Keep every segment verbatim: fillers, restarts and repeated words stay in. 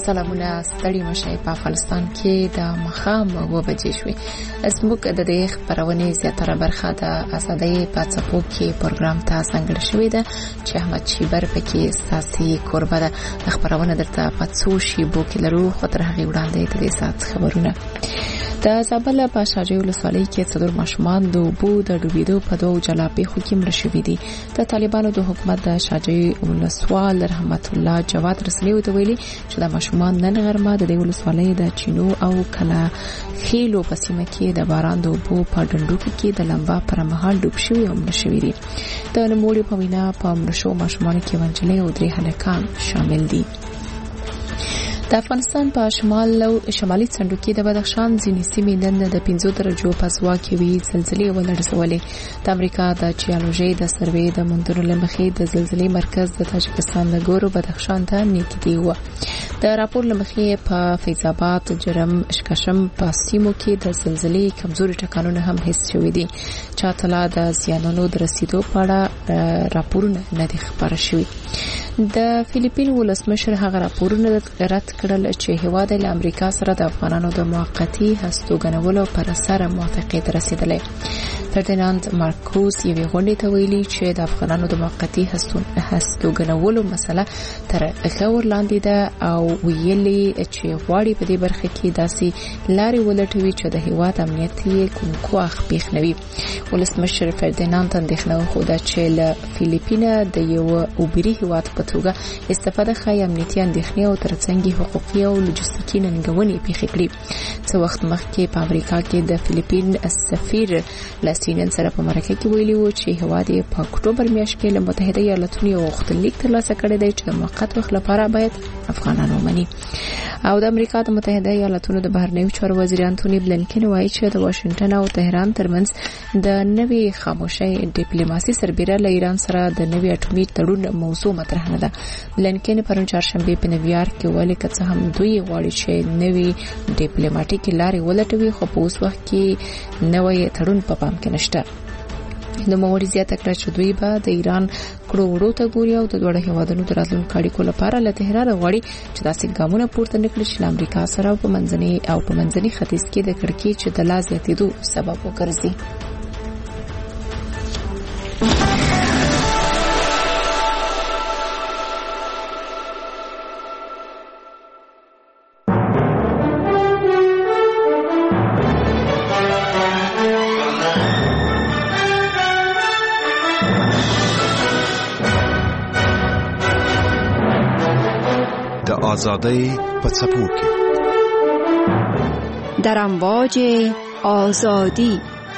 سلامونه ستړي مشي په افغانستان کې د مخام و بجې شوې. زموږ د دې خبرونه زیاتره برخه د ازادۍ په څپو کې پروګرام ته څنګه شوې ده چې احمد شیبر پکې ساسي قربه ده. خبرونه درته په څو شی بو کې لرو خو تر هغه وړاندې د دې سات خبرونه. د زابل په شاجوی ولسوالۍ کې څلور ماشومان د اوبو د ډوبېدو په دوه جلا پیښو کې مړه شوي دي. د طالبانو د حکومت د شاجوی ولسوال رحمت الله جواد رسنی ته ویلي چې د ماشومان نن غرمه د دې ولسوالۍ د چینو او کلا خېلو په سیمه کې د باران د اوبو په ډنډوکو کې د لمبا پر مهال ډوب شوي او مړه شوي دي. د نوموړي په وینا په مړه شو ماشومان کې ونجلې او درې هلکان شامل دي. د افغانستان په شمال او شمالي څنډو کې د بدخشان ځینې سیمې نن د پنځو درجو په ځوا کې وی زلزلې ولړزولې. د امریکا د جیولوژي د سروې د مندرو لمخې د زلزلې مرکز د تاجکستان د ګورو بدخشان ته نږدې و. د راپور لمخې په فیض آباد جرم اشکشم په سیمو کې د زلزلې کمزوري ټکانونه هم حس شوي دي. چاته د زیانونو د رسیدو په اړه راپورونه نه دي خبر شوي. د فلیپین ولسمشر هغه راپورونه رد کړل چې هیواد له امریکا سره د افغانانو د موقتی هستوګنولو پر سره موافقه ته رسیدلې. فردیناند مارکوس یوې غونډې ته ویلي چې د افغانانو د موقتی هستوګنولو مسله تر غور لاندې ده او ویلي چې غواړي په دې برخه کې داسې لارې ولټوي چې د هیواد امنیت یې کوم کوخ پیښ نوي. ولسمشر فردیناند اندېښنه وښوده چې له فلیپینه د یو اوبري هیواد په توګه استفاده ښایي امنیتي اندېښنې او ترڅنګ حقوقي او لوجستیکي ننګونې پیښې کړي. څه وخت مخکې په امریکا کې د فلیپین سفیر لاسینن سره په مرکه کې ویلي و چې هیواد یې په اکتوبر میاشت کې له متحده ایالاتونو یو غوښتنلیک ترلاسه کړی دی چې د موقت وخت لپاره باید افغانان ومني. او د امریکا د متحده ایالاتونو د بهرنیو چارو وزیر انټونی بلنکن وایي چې د واشنگټن او تهران ترمنځ د نوې خاموشۍ ډیپلوماسي سربېره له ایران سره د نوې اټومي تړون موضوع مطرح نه ده. بلنکن پرون چهارشنبه په نیویارک کې ویلي چې هم دوی غواړي چې نوې ډیپلوماټیکي لارې ولټوي خو په اوس وخت کې نوې تړون په پام کې نشته. د موري زیاته کړه چې دوی به د ایران کړو وړو ته ګوري او د دوه هیوادونو د راتلونکو اړیکو لپاره له تهران غواړي چې داسې ګامونه پورته نکړي چې امریکا سره په منځني او په منځني ختیځ کې د کړکېچ چې د لا زیاتېدو سبب وګرځي. آزادی په څپو کې در امواج آزادی.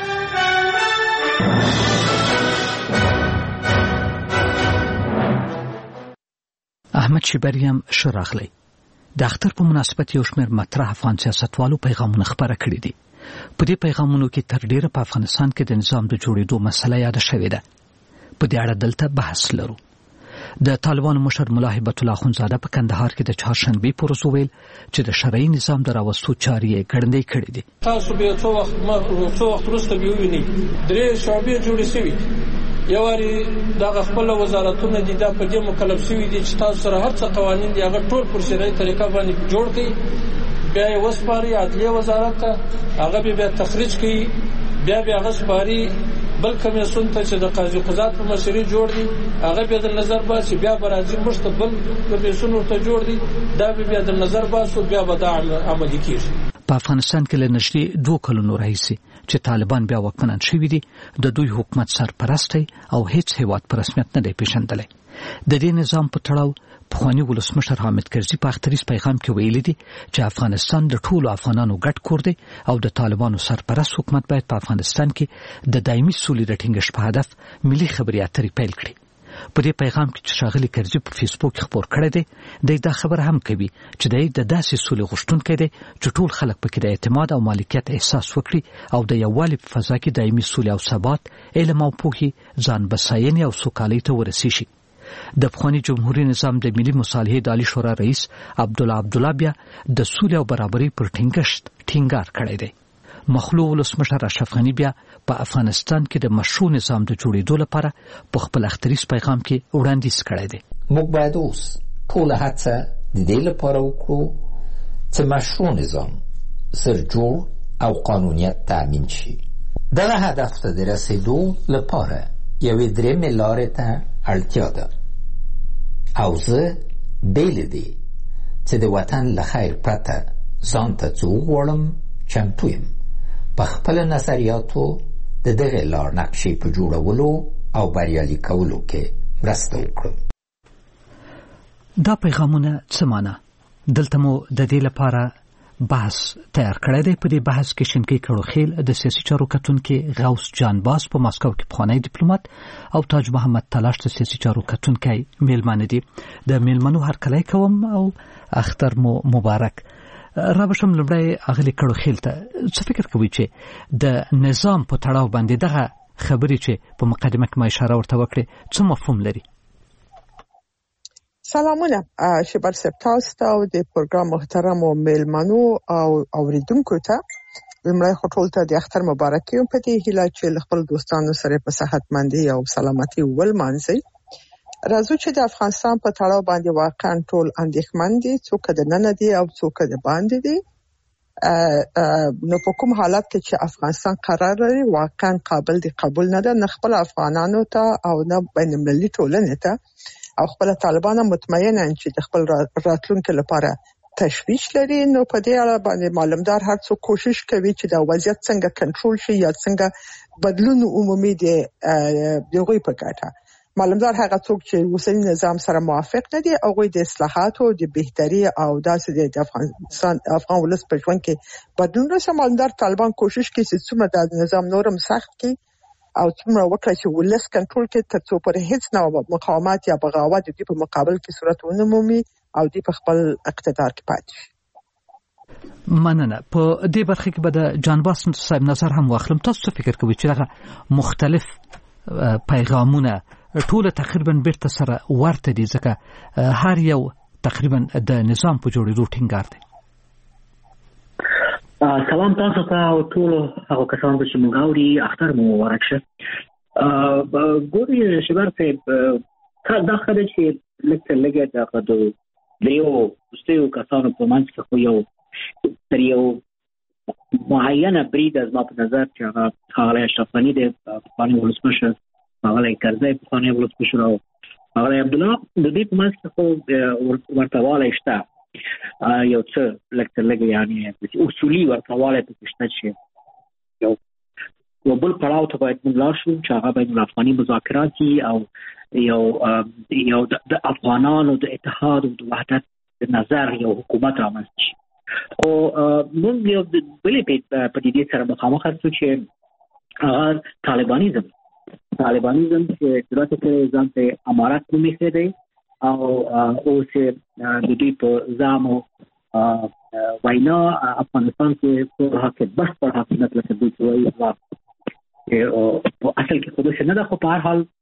احمد شیبریم شراغلی د اختر په مناسبت یو شمېر مطرح افغان سیاستوالو پیغامونه خبره کړي دي. په دې پیغامونو کې تر ډیره په افغانستان کې د نظام د جوړېدو مسله یاد شوې ده. په دې اړه دلته بحث لرو. د طالبانو مشر ملا هیبت الله اخوندزاده په کندهار کې د چهارشنبه پر ورځ ویل چې د شرعي نظام د راوستو چارې ګړندې کړې دي. تاسو به څو وخت ما څو وخت وروسته وینئ درې شعبې جوړې شوې یواري دغه خپل وزارتونه دي دا په دې مکلف شوي دي چې تاسو سره هر څه قوانين دي هغه ټول پر شرعي طریقه باندې جوړ کړئ. بیا یې وسپاري عدلیه وزارت ته هغه به تخریج کړي. بیا بیا هغه سپاري بل کمیسیون ته چې د قاضي قضات په مشري جوړ دي هغه به د نظر باسي. بیا برازي مشته بل کمیسیون ورته جوړ دي دا به بیا د نظر باسو بیا به دا عملي کیږي. په افغانستان کې له نږدې دوه کلونو راهیسې چې طالبان بیا واکمنان شوي دي د دوی حکومت سرپرستی او هیڅ هیواد په رسمیت نه دی پیژندلی. د دې نظام په تړاو پخوانی ولسمشر حامد کرزي په اختریز پیغام کې ویلي دي چې افغانستان د ټولو افغانانو ګډ کور دی او د طالبانو سرپرست حکومت باید په افغانستان کې د دایمي سولې د ټینګښت په هدف ملي خبري اترې پیل کړي. په دې پیغام کې چې ښاغلي کرزي په فیسبوک خبر کړی دی د دا خبر هم کوي چې د داسې سولې غوښتونکی دی چې ټول خلک پکې د اعتماد او مالکیت احساس وکړي او د یووالي په فضا کې دایمي سولې او ثبات علم او پوهې ځان بساینې او سوکالۍ ته ورسیږي. د افغاني جمهوریت نظام د ملي مصالحې د عالی شورا رئیس عبدالله عبدالله بیا د سولې او برابرۍ پر ټینګښت ټینګار کړی دی. مخلوع ولسمشر اشرف غني بیا په افغانستان کې د مشروع نظام د جوړېدو لپاره په خپل اختریز پیغام کې وړاندیز کړی دی. موږ باید اوس ټول هڅه د دې لپاره وکړو چې مشروع نظام سرجوړ او قانونیت تأمین شي. دغه هدف ته د رسیدو لپاره یوې درېیمې لارې ته اړتیا ده او زه بې له دې چې د وطن له خیر پرته ځان ته څه وغواړم چمتو یم په خپلو نظریاتو د دغې لار نقشې په جوړولو او بریالي کولو کې مرسته وکړم. دا پیغامونه څه معنا؟ دلته مو د دې لپاره بحث تیار کړی دی. په دې بحث کې شینکي کړوخیل د سیاسي چارو کتونکي، غوث جان باز په ماسکو کې پخوانی ډیپلوماټ او تاج محمد تلاش د سیاسي چارو کتونکي میلمانه دي. د میلمنو هرکلی کوم او اختر مو مبارک. رابشم لمړی اغلی کړوخیل ته څه فکر کوي چې د نظام په تړاو باندې دغه خبرې چې په مقدمه کې ما اشاره ورته وکړې څه مفهوم لري؟ سلامونه شبر سپتاست او د پروګرام محترم او میلمنو او اوریدونکو ته لمړی خټول ته د اختر مبارکي په دې هیله چې خپل دوستانو سره په صحتمندي او سلامتي ولمانځي. راځو چې د افغانستان په تړاو باندې واقعا ټول اندېښمن دي، څوک د نن دي او څوک د باندې دي. نو په کوم حالت کې چې افغانستان قرار لري واقعا قابل دی قبول نه ده، نه خپل افغانانو ته او نه بین المللي ټولنې ته او خپل طالبان مطمئنن چې د خپل راتلونکو لپاره تشویش لري. نو په دې اړه باندې معلومدار هر څوک کوشش کوي چې دا وضعیت څنګه کنټرول شي یا څنګه بدلون عمومي دی دغه په ګټه. معلومدار هغه څوک چې اوسنی نظام سره موافق نه دي او د اصلاحاتو د بهتري او داسې د افغانستان افغان ولس په ژوند کې بدلون راځي. معلومدار طالبان کوشش کوي چې څومره د نظام نورم سخت کړي او څومره وکړي چې ولس کنټرول کړي تر څو پر هیڅ نوع مقاومت یا بغاوت د په مقابل کې صورت ونه مومي او د خپل اقتدار کې پاتې شي. مننه. په دې برخه کې به د جانباس صاحب نظر هم واخلم. تاسو څه فکر کوئ چې هغه مختلف پیغامونه ټول تقریبا بیرته سره ورته دي ځکه هر یو تقریبا د نظام په جوړېدو ټینګار دی؟ سلام تاسو ته او ټول هغه کسانو چې موږ اوري اختر مو مبارک شه. ګوري شبر صاحب دا خبره چې لکه لګه دا غدو دیو ستیو کسانو په منځ کې خو یو تر یو معینه برید از ما په نظر چې هغه خاله اشرفانی دی پخوانی ولسمشر، هغه کرزی پخوانی ولسمشر او هغه عبدالله د دې په منځ کې خو ورتهوالی شته یو څه لکه لګه یعنی اصولي ورتهوالی پکې شته چې یو یو بل پړاو ته باید موږ لاړ شو چې هغه بین الافغاني مذاکرات دي او یو یو د افغانانو د اتحاد او د وحدت نظر یو حکومت رامنځته شي. خو موږ یو بلې پدیدې سره مخامخ شو چې هغه طالبانیزم طالبانیزم چې دلته کې ځان ته امارات نوم یې دی او اوس د دې په ځامو وینا افغانستان کې په حقیقت بس پر حقیقت لکه دوی وایي او په اصل کې خو څه نه ده، خو په هر حال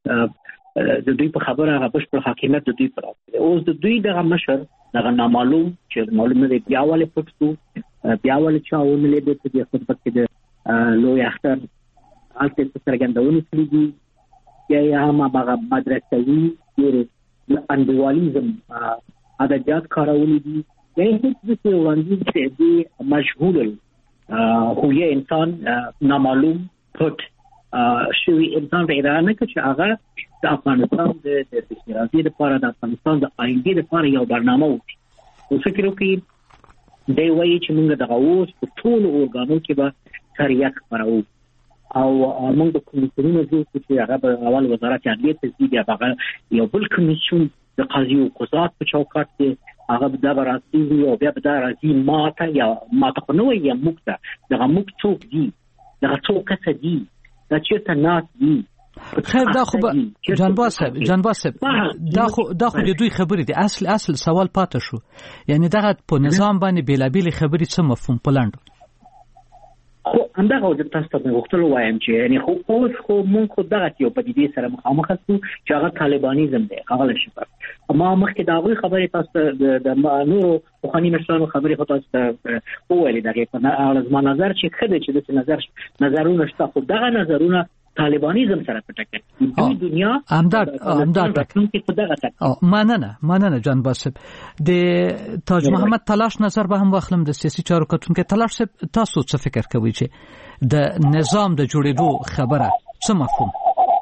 د دوی په خبره هغه بس پر حقیقت د دوی پر اوس د دوی دغه مشر دغه نامعلوم چې معلوم نه دی بیا ولې پټو بیا ولې چاونه لیدل چې د خپل کې د لوی اختر البته څرګندونه کړې دي یا هم هغه مدرسوي ډېر انډیوالیزم ادبیات کارولې دي یا هیڅ د څه وړاندې چې دی مجهول هویه انسان نامعلوم پټ شوی انسان پیدا نه کړي چې هغه د افغانستان د استقراري لپاره د افغانستان د آینده لپاره یو برنامه وکړي. او فکر وکړي دی وایي چې موږ دغه اوس په ټول اورګانو کې به شریعت خپرو او موږ د کمیسیونونو جوړ کړو چې هغه به اول وزارت عدلیه ته ځي، بیا هغه یو بل کمیسیون د قاضي او قضات په چوکاټ کې هغه به دا راځي او بیا به دا راځي ماته یا ماته خو نه وایي یا موږ ته دغه موږ څوک دي دغه څوک کسه دي دا چېرته ناست دي. خیر دا خو جانباز صاحب جانباز صاحب دا خو دا خو د دوی خبرې دي. اصل اصل سوال پاتې شو، یعنی دغه په نظام باندې بیلابېلې خبرې څه مفهوم پلاند خو همدغه د تاسو ته غوښتلو وایم چې یعنی خو اوس خو مونږ خو دغه یو پدیدې سره مخامخ یو چې هغه طالبانیزم دی. هغه لشي ما مخکې دا غوښتل خبرې تاسو د نورو خاني مشرانو خبرې خو تاسو ته وویل دغه په اړه زما نظر چې خدای چې د نظر نظرونه شته خو دغه نظرونه طالبانیزم سره په ټکر دوی دنیا امداد امداد او مننه مننه جان باسب د تاج محمد تلاش نظر به هم واخلم د سیاسي چارو کتونکو تلاش تاسو څه فکر کوئ چې د نظام د جوړېدو خبره څه مفهوم؟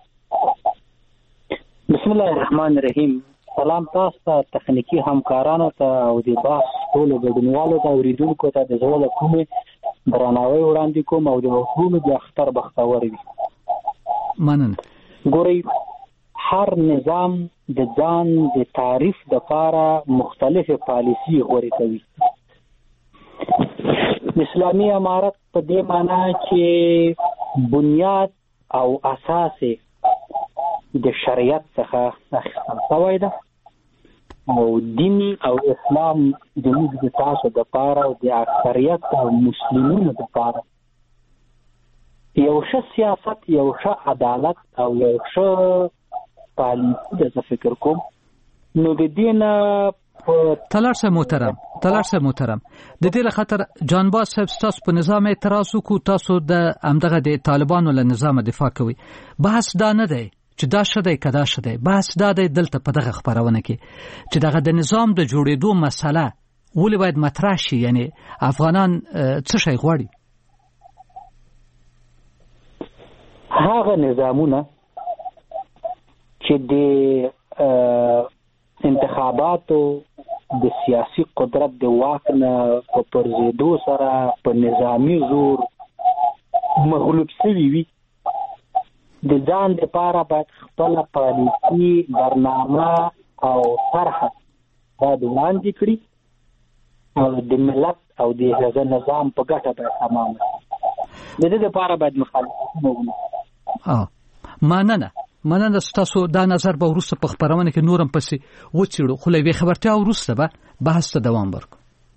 بسم الله الرحمن الرحیم. سلام تاسو ته، تخنیکی همکارانو ته او د باس ټولو ګډونوالو ته اوریدونکو ته د زړه له کومې درناوی وړاندې کوم او د حکومت د اختر بختور وي. مننه. ګورئ، هر نظام د ځان د تعریف لپاره مختلفه پالیسی غوړې کوي. اسلامي امارت په دې معنی چې بنیاد او اساس د شریعت څخه اخیستل شوی ده او دین او اسلام د موږ د تاسو د لپاره او د اکثریت او مسلمانانو لپاره یو ښه سیاست، یو ښه عدالت او یو ښه پالیسی د فکر کوم. نو د دین تلارسه محترم تلارسه محترم د دې لخاطر جانباز صاحب تاسو په نظام اعتراض وکړو، تاسو د امدغه د طالبانو له نظام دفاع کوي. بحث دا نه دی چې دا شته کدا شته، بحث دا دی دلته په دغه خبرونه کې چې دغه د نظام د جوړېدو مسله ولې باید مطرح شي، یعنی افغانان څه شي غواړي؟ هغه نظامونه چې د انتخاباتو د سیاسي قدرت د واک نه په پرځېدو سره په نظامی زور مغلوب شوي وي، د ځان لپاره باید خپله پالیسي، برنامه او طرحه باید وړاندې کړي او د ملت او د هغه نظام په ګټه باید تمام شي. د دې لپاره باید مخالفتونه وکړي. مننه مننه تاسو دا نظر به وروسته په خبرونه کې نورم پسې وڅېړو، خو له یوې خبرتیا وروسته به بحث ته دوام ورکړو.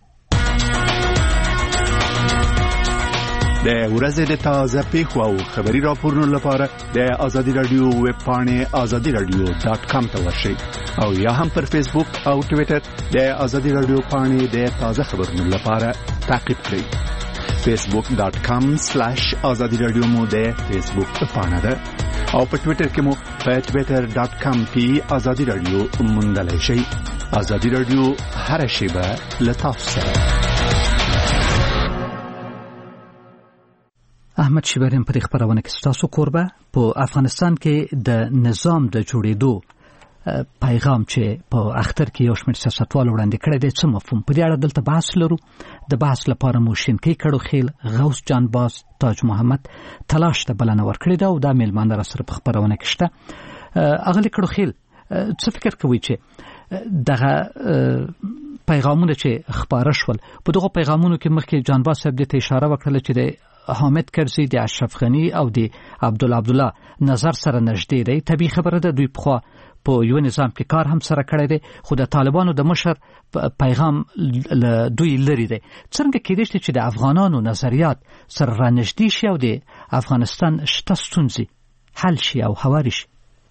د ورځې د تازه پیښو او خبري راپورونو لپاره د آزادي رادیو ویب پاڼې آزادي رادیو ډاټ کام ته ورشئ او یا هم پر فیسبوک او ټویټر د آزادي رادیو پاڼې د تازه خبرونو لپاره تعقیب کړئ. فیسبوک ډاټ کام سلیش آزادي رادیو مو د فیسبوک پاڼه ده او په ټویټر کې مو په ټویټر ډاټ کام کې آزادي رادیو موندلای شئ. آزادي رادیو هر شیبه له تاسو سره. احمد شیبرین په خبرونه کې تاسو کوربه په افغانستان کې د نظام د جوړېدو پیغام چې په اختر کې یو شمېر سیاستوال وړاندې کړی دی څه مفهوم؟ په دې اړه دلته بحث لرو. د بحث لپاره مو شینکۍ کړو خیل، غوث جانباز، تاج محمد تلاش ته بلنه ورکړې ده او دا میلمانه را سره په خبرونه کې شته. اغلی کړو خیل، څه فکر کوئ چې دغه پیغامونه چې خپاره شول، په دغه پیغامونو کې مخکې جانباز صاحب دې ته اشاره وکړله چې د حامد کرزي، د اشرف غني او د عبدالله عبدالله نظر سره نږدې دی. طبیعي خبره ده دوی پخوا په یو نظام کې کار هم سره کړی دی، خو د طالبانو د مشر پیغام دوی لري دی. څنګه کېدای شي چې د افغانانو نظریات سره رانږدې شي او د افغانستان شته ستونزې حل شي او هواري شي؟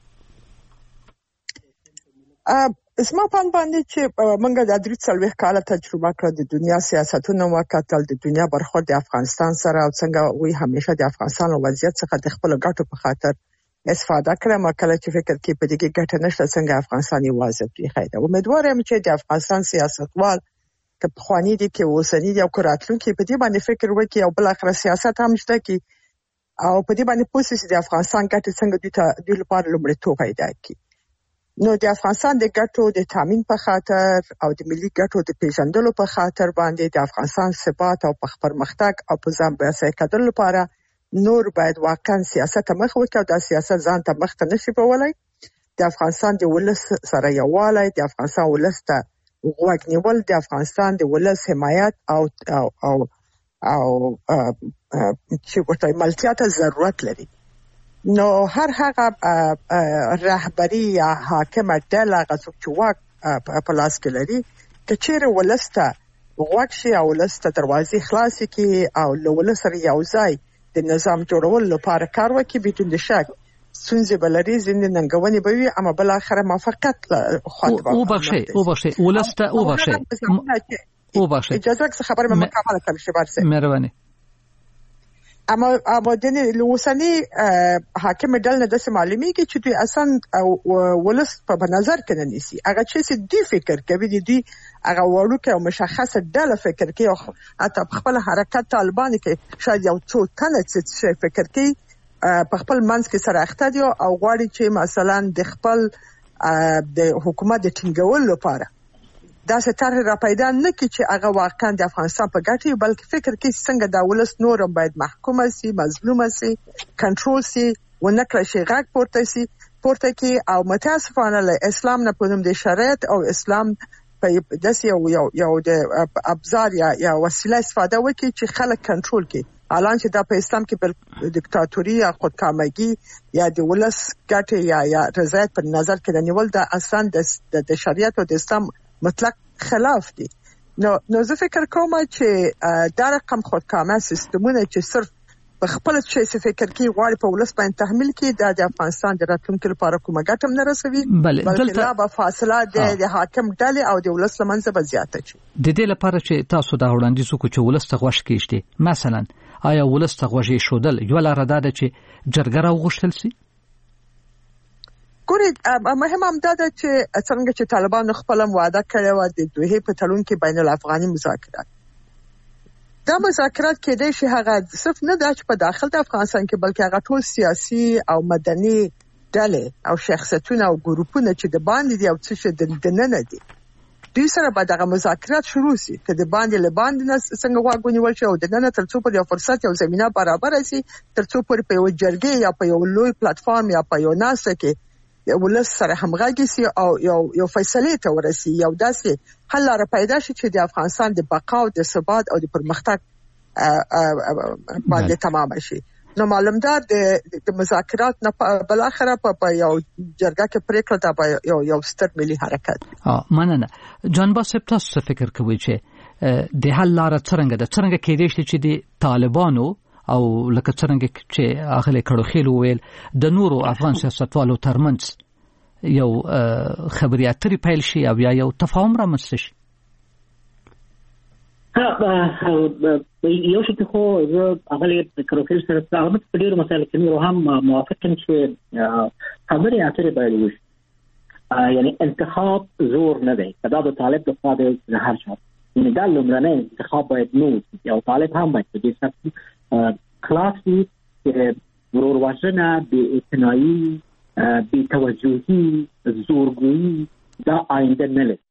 اسما پان باندې چې منګه د درې څلوېښت کاله تجربه کړه د دنیا سیاستونه وکتل، د دنیا برخورد د افغانستان سره او څنګه وی همیشه د افغانستان وضعیت څخه د خپل ګټو په خاطر استفاده کړم. کله چې فکر کې په دې ګټه نشته څنګه افغانستان یوازې پریښی ده. امیدوارم چې د افغانستان سیاستوال که پخوانی دي کې اوسنی دي او که راتلونکي په دې باندې فکر وکړي او بل اخر سیاست هم شته کی او په دې باندې پوه شي د افغانستان ګټه څنګه دوی ته د لپاره لومړیتوب پیدا کړي. نو د افغانستان د ګټو د تامین په خاطر او د ملي ګټو د پیژندلو په خاطر باندې د افغانستان ثبات او پرمختګ او په ځان بسیا کېدل لپاره نور باید واقعا سیاست مخ وکړي او د سیاست ځان ته مخ ته نشي کولای. د افغانستان د ولس سره یووالی، د افغانستان ولس ته غوږ نیول، د افغانستان د ولس حمایت او او او او چې ورته ملتیا ته ضرورت لري. نو هر هغه رهبری یا حاکم ډله هغه څوک چې واک په لاس کې لري که چیرې ولس ته غوږ شي او ولس ته دروازې خلاصې کړي او له ولس سره یو ځای د نظام جوړولو لپاره کار وکړي، بدون د شک ستونزې به لري، ځینې ننګونې به وي، اما بالاخره موافقت خواته وبخښئ وبخښئ ولس ته وبخښئ وبخښئ اجازه که خبره مې مکمله کړم شباب صاحب. مهرباني. اما اما د لوسنی حاکم ډلنه د معلومیږي چې دوی اصلا ولس په نظر کې نه نیسي. هغه چې دوی فکر کوي دوی هغه وړو کې او مشخصه ډله فکر کوي او حتی خپل حرکت طالبان کې شاید یو څو تنه چې فکر کوي په خپل منځ کې سره اخته دي او غواړي چې مثلا د خپل د حکومت د ټینګولو لپاره دا ستاره را پیدا نه کی چې هغه واقعا د افغانستان په ګټه بلکې فکر کوي څنګه د ولس نورم باید محکوم سي، مظلوم سي، کنټرول سي، ونکړي شي غاک پورته سي پورته کی. او متاسفانه له اسلام نه پونم د شریعت او اسلام په داسې یو یو یو د ابزار یا یا وسیله استفاده وکړي چې خلک کنټرول کړي. الان چې دا په اسلام کې بل دیکتاتوري یا خودکامګي یا د ولس ګټه یا یا رضایت په نظر کې د نیول د اصلا د د شریعت او د اسلام مطلق خلاف دي. نو نو زه فکر کوم چې دا رقم خودکامه سیستمونه چې صرف په خپل څه فکر کوي غواړي په ولس باندې تحمیل کړي دا د افغانستان د راتلونکي لپاره کومه ګټه نه رسوي، بلکې لا به فاصله د حاکم ډلې او د ولس لمنځه به زیاته شي. د دې لپاره چې تاسو دا وړاندیز وکړو چې ولس ته غوښ کېشته، مثلا آیا ولس ته غوښ شودل یو لاره ده چې جرګه راوغوښتل شي؟ ګوري مهم هم دا ده چې څنګه چې طالبان خپل وعده کړی و د دوه په تړون کې بین الافغاني مذاکرات، دا مذاکرات کېدای شي هغه صرف نه د په داخل د افغانستان کې بلکې هغه ټول سیاسي او مدني ډلې او شخصیتونه او ګروپونه چې د باندې دي او چې د نن دي دوی سره به دغه مذاکرات شروع شي چې د باندې له باندې نه څنګه واګونی ول شي او د نن تر څو پر یو فرصت یو زمينه برابر شي تر څو پر په یو جرګه یا په یو لوی پلیټ فارم یا په یو ناسه کې ولس سره همغږي سي او یو یو فیصله ته ورسي، یو داسې حل لاره پیدا شي چې د افغانستان د بقا او د ثبات او د پرمختګ باندې تمام شي. نو معلومدار د مذاکرات نه بل اخره په یو جرګه کې پریکړه دا یو یو ستر ملي حرکت. اه مننه. جان باسپ تاسو فکر کوئ چې د حل لاره څنګه ده؟ څنګه کېدای شي چې د طالبانو او لکه څنګه چې اخلي کړو خېلو ویل د نورو افغان سیاستوالو ترمنځ یو خبري اترې پیل شي او یا یو تفاهم رامنځته شي؟ ها یو څه خو زه اغلی کړو خېل سره تعامل په ډیرو مسایلو کې نور هم موافق یم چې خبري اترې باید وشي. یعنی انتخاب زور نه دی، دا د طالب د خوا د هر چا یعنی دا لومړنی انتخاب باید نو او طالب هم باید په دې سره خلاصي ورور وژنه، بې اعتنایي، بې توجهي، زورګویي دا آینده نه لري.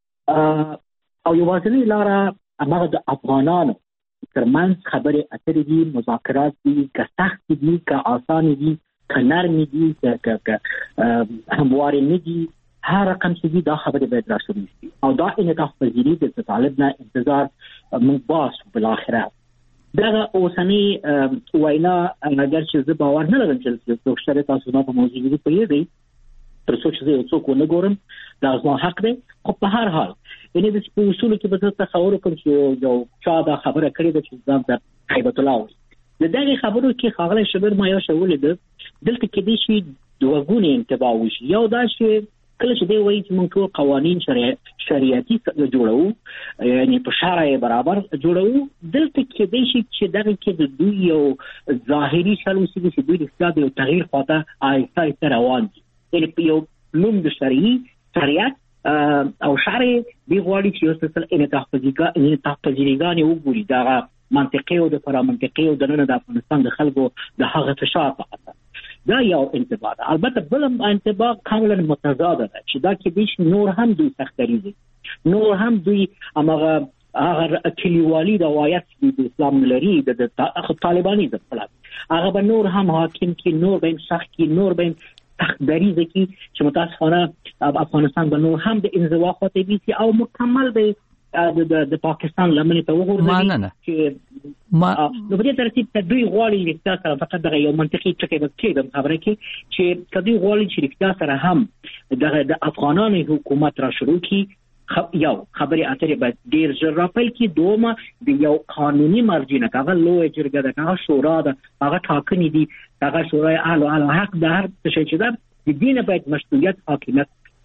او یوازینۍ لاره هماغه د افغانانو ترمنځ خبرې اترې دي، مذاکرات دي، که سختې دي که اسانې دي که نرمې دي که هموارې نه دي، هر رقم چې دي دا خبرې باید را شروع شي او دا انعطاف پذیري د طالب نه انتظار موږ باسو بالاخره. دغه اوسنی وینا اگر چې زه باور نه لرم چې څوک شته تاسو ما په موضوع کې پوهیږئ تر څو چې یو څوک ونه ګورم دا زما حق دی، خو په هر حال یعنی د اصولو کې به زه تصور کوم چې یو چا دا خبره کړې ده چې ځان ته هیبت الله وایي. د دغه خبرو کې ښاغلی شبیر ما یو شی ولید، دلته کېدای شي دوه ګونې انتباه وشي. یو دا چې کله چې دی وایي چې موږ ټول قوانین شریعتي جوړو یعنی په شرع برابر جوړو، دلته کېدای شي چې دغه کې د دوی یو ظاهري شل اوسېږي چې دوی رښتیا د یو تغییر خواته آهسته آهسته روان دي. یعنی په یو نوم د شرعي شریعت او شرع دوی غواړي چې یو څه انعطاف پذیریګانې وګوري، دغه منطقي او د فرامنطقي او د نن د افغانستان د خلکو د هغه فشار په اثر دا یو انتباه ده. البته بل انتباه کاملا متضاده ده چې دا کې دیش نور هم دوی سختريږي، نور هم دوی هغه هغه کلیوالي روایت د اسلام لري د طالبانیزم خلاف هغه به نور هم حاکم کې نور به سخت کې نور به سختريږي چې متاسفانه افغانستان به نور هم د انزوا خواته بيسي او مکمل به د د پاکستان لمنې ته وګورئ چې ما نو په دې ترتیب ته دوی غواړي رښتیا سره فقط دغه یو منطقي ټکی به کېږم خبره کې چې کدی غواړي چې رښتیا سره هم دغه د افغانانو حکومت را شروع کی یو خبري اترې باید ډیر ژر راپیل کی، دومه د یو قانوني مرجع نه هغه لوی جرګه ده، هغه شورا ده، هغه ټاکنې دي، هغه شورای اعلی اعلی حق ده، هر څه چې ده د دینه باید مشروعیت حاکمیت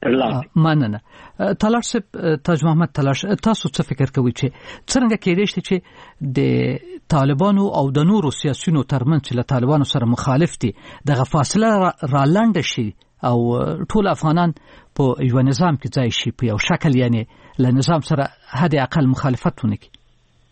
مننه. طلال صاحب، تاج محمد طلاش، تاسو څه فکر کوئ چې څنګه کېدای شي چې د طالبانو او د نورو سیاسيونو ترمنځ چې له طالبانو سره مخالف دي دغه فاصله را لاندې شي او ټول افغانان په یو نظام کې ځای شي په یو شکل، یعنی له نظام سره حد اقل مخالفت ونه کړي؟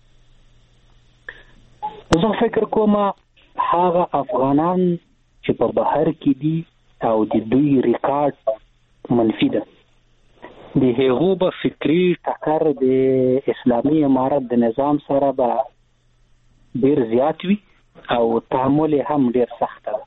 زه فکر کوم هغه افغانان چې په بهر کې دي او د دوی ریکارډ منفي ده، د هغو به فکری ټکر د اسلامي امارت د نظام سره به ډیر زیات وي او تعامل هم ډیر سخت ده.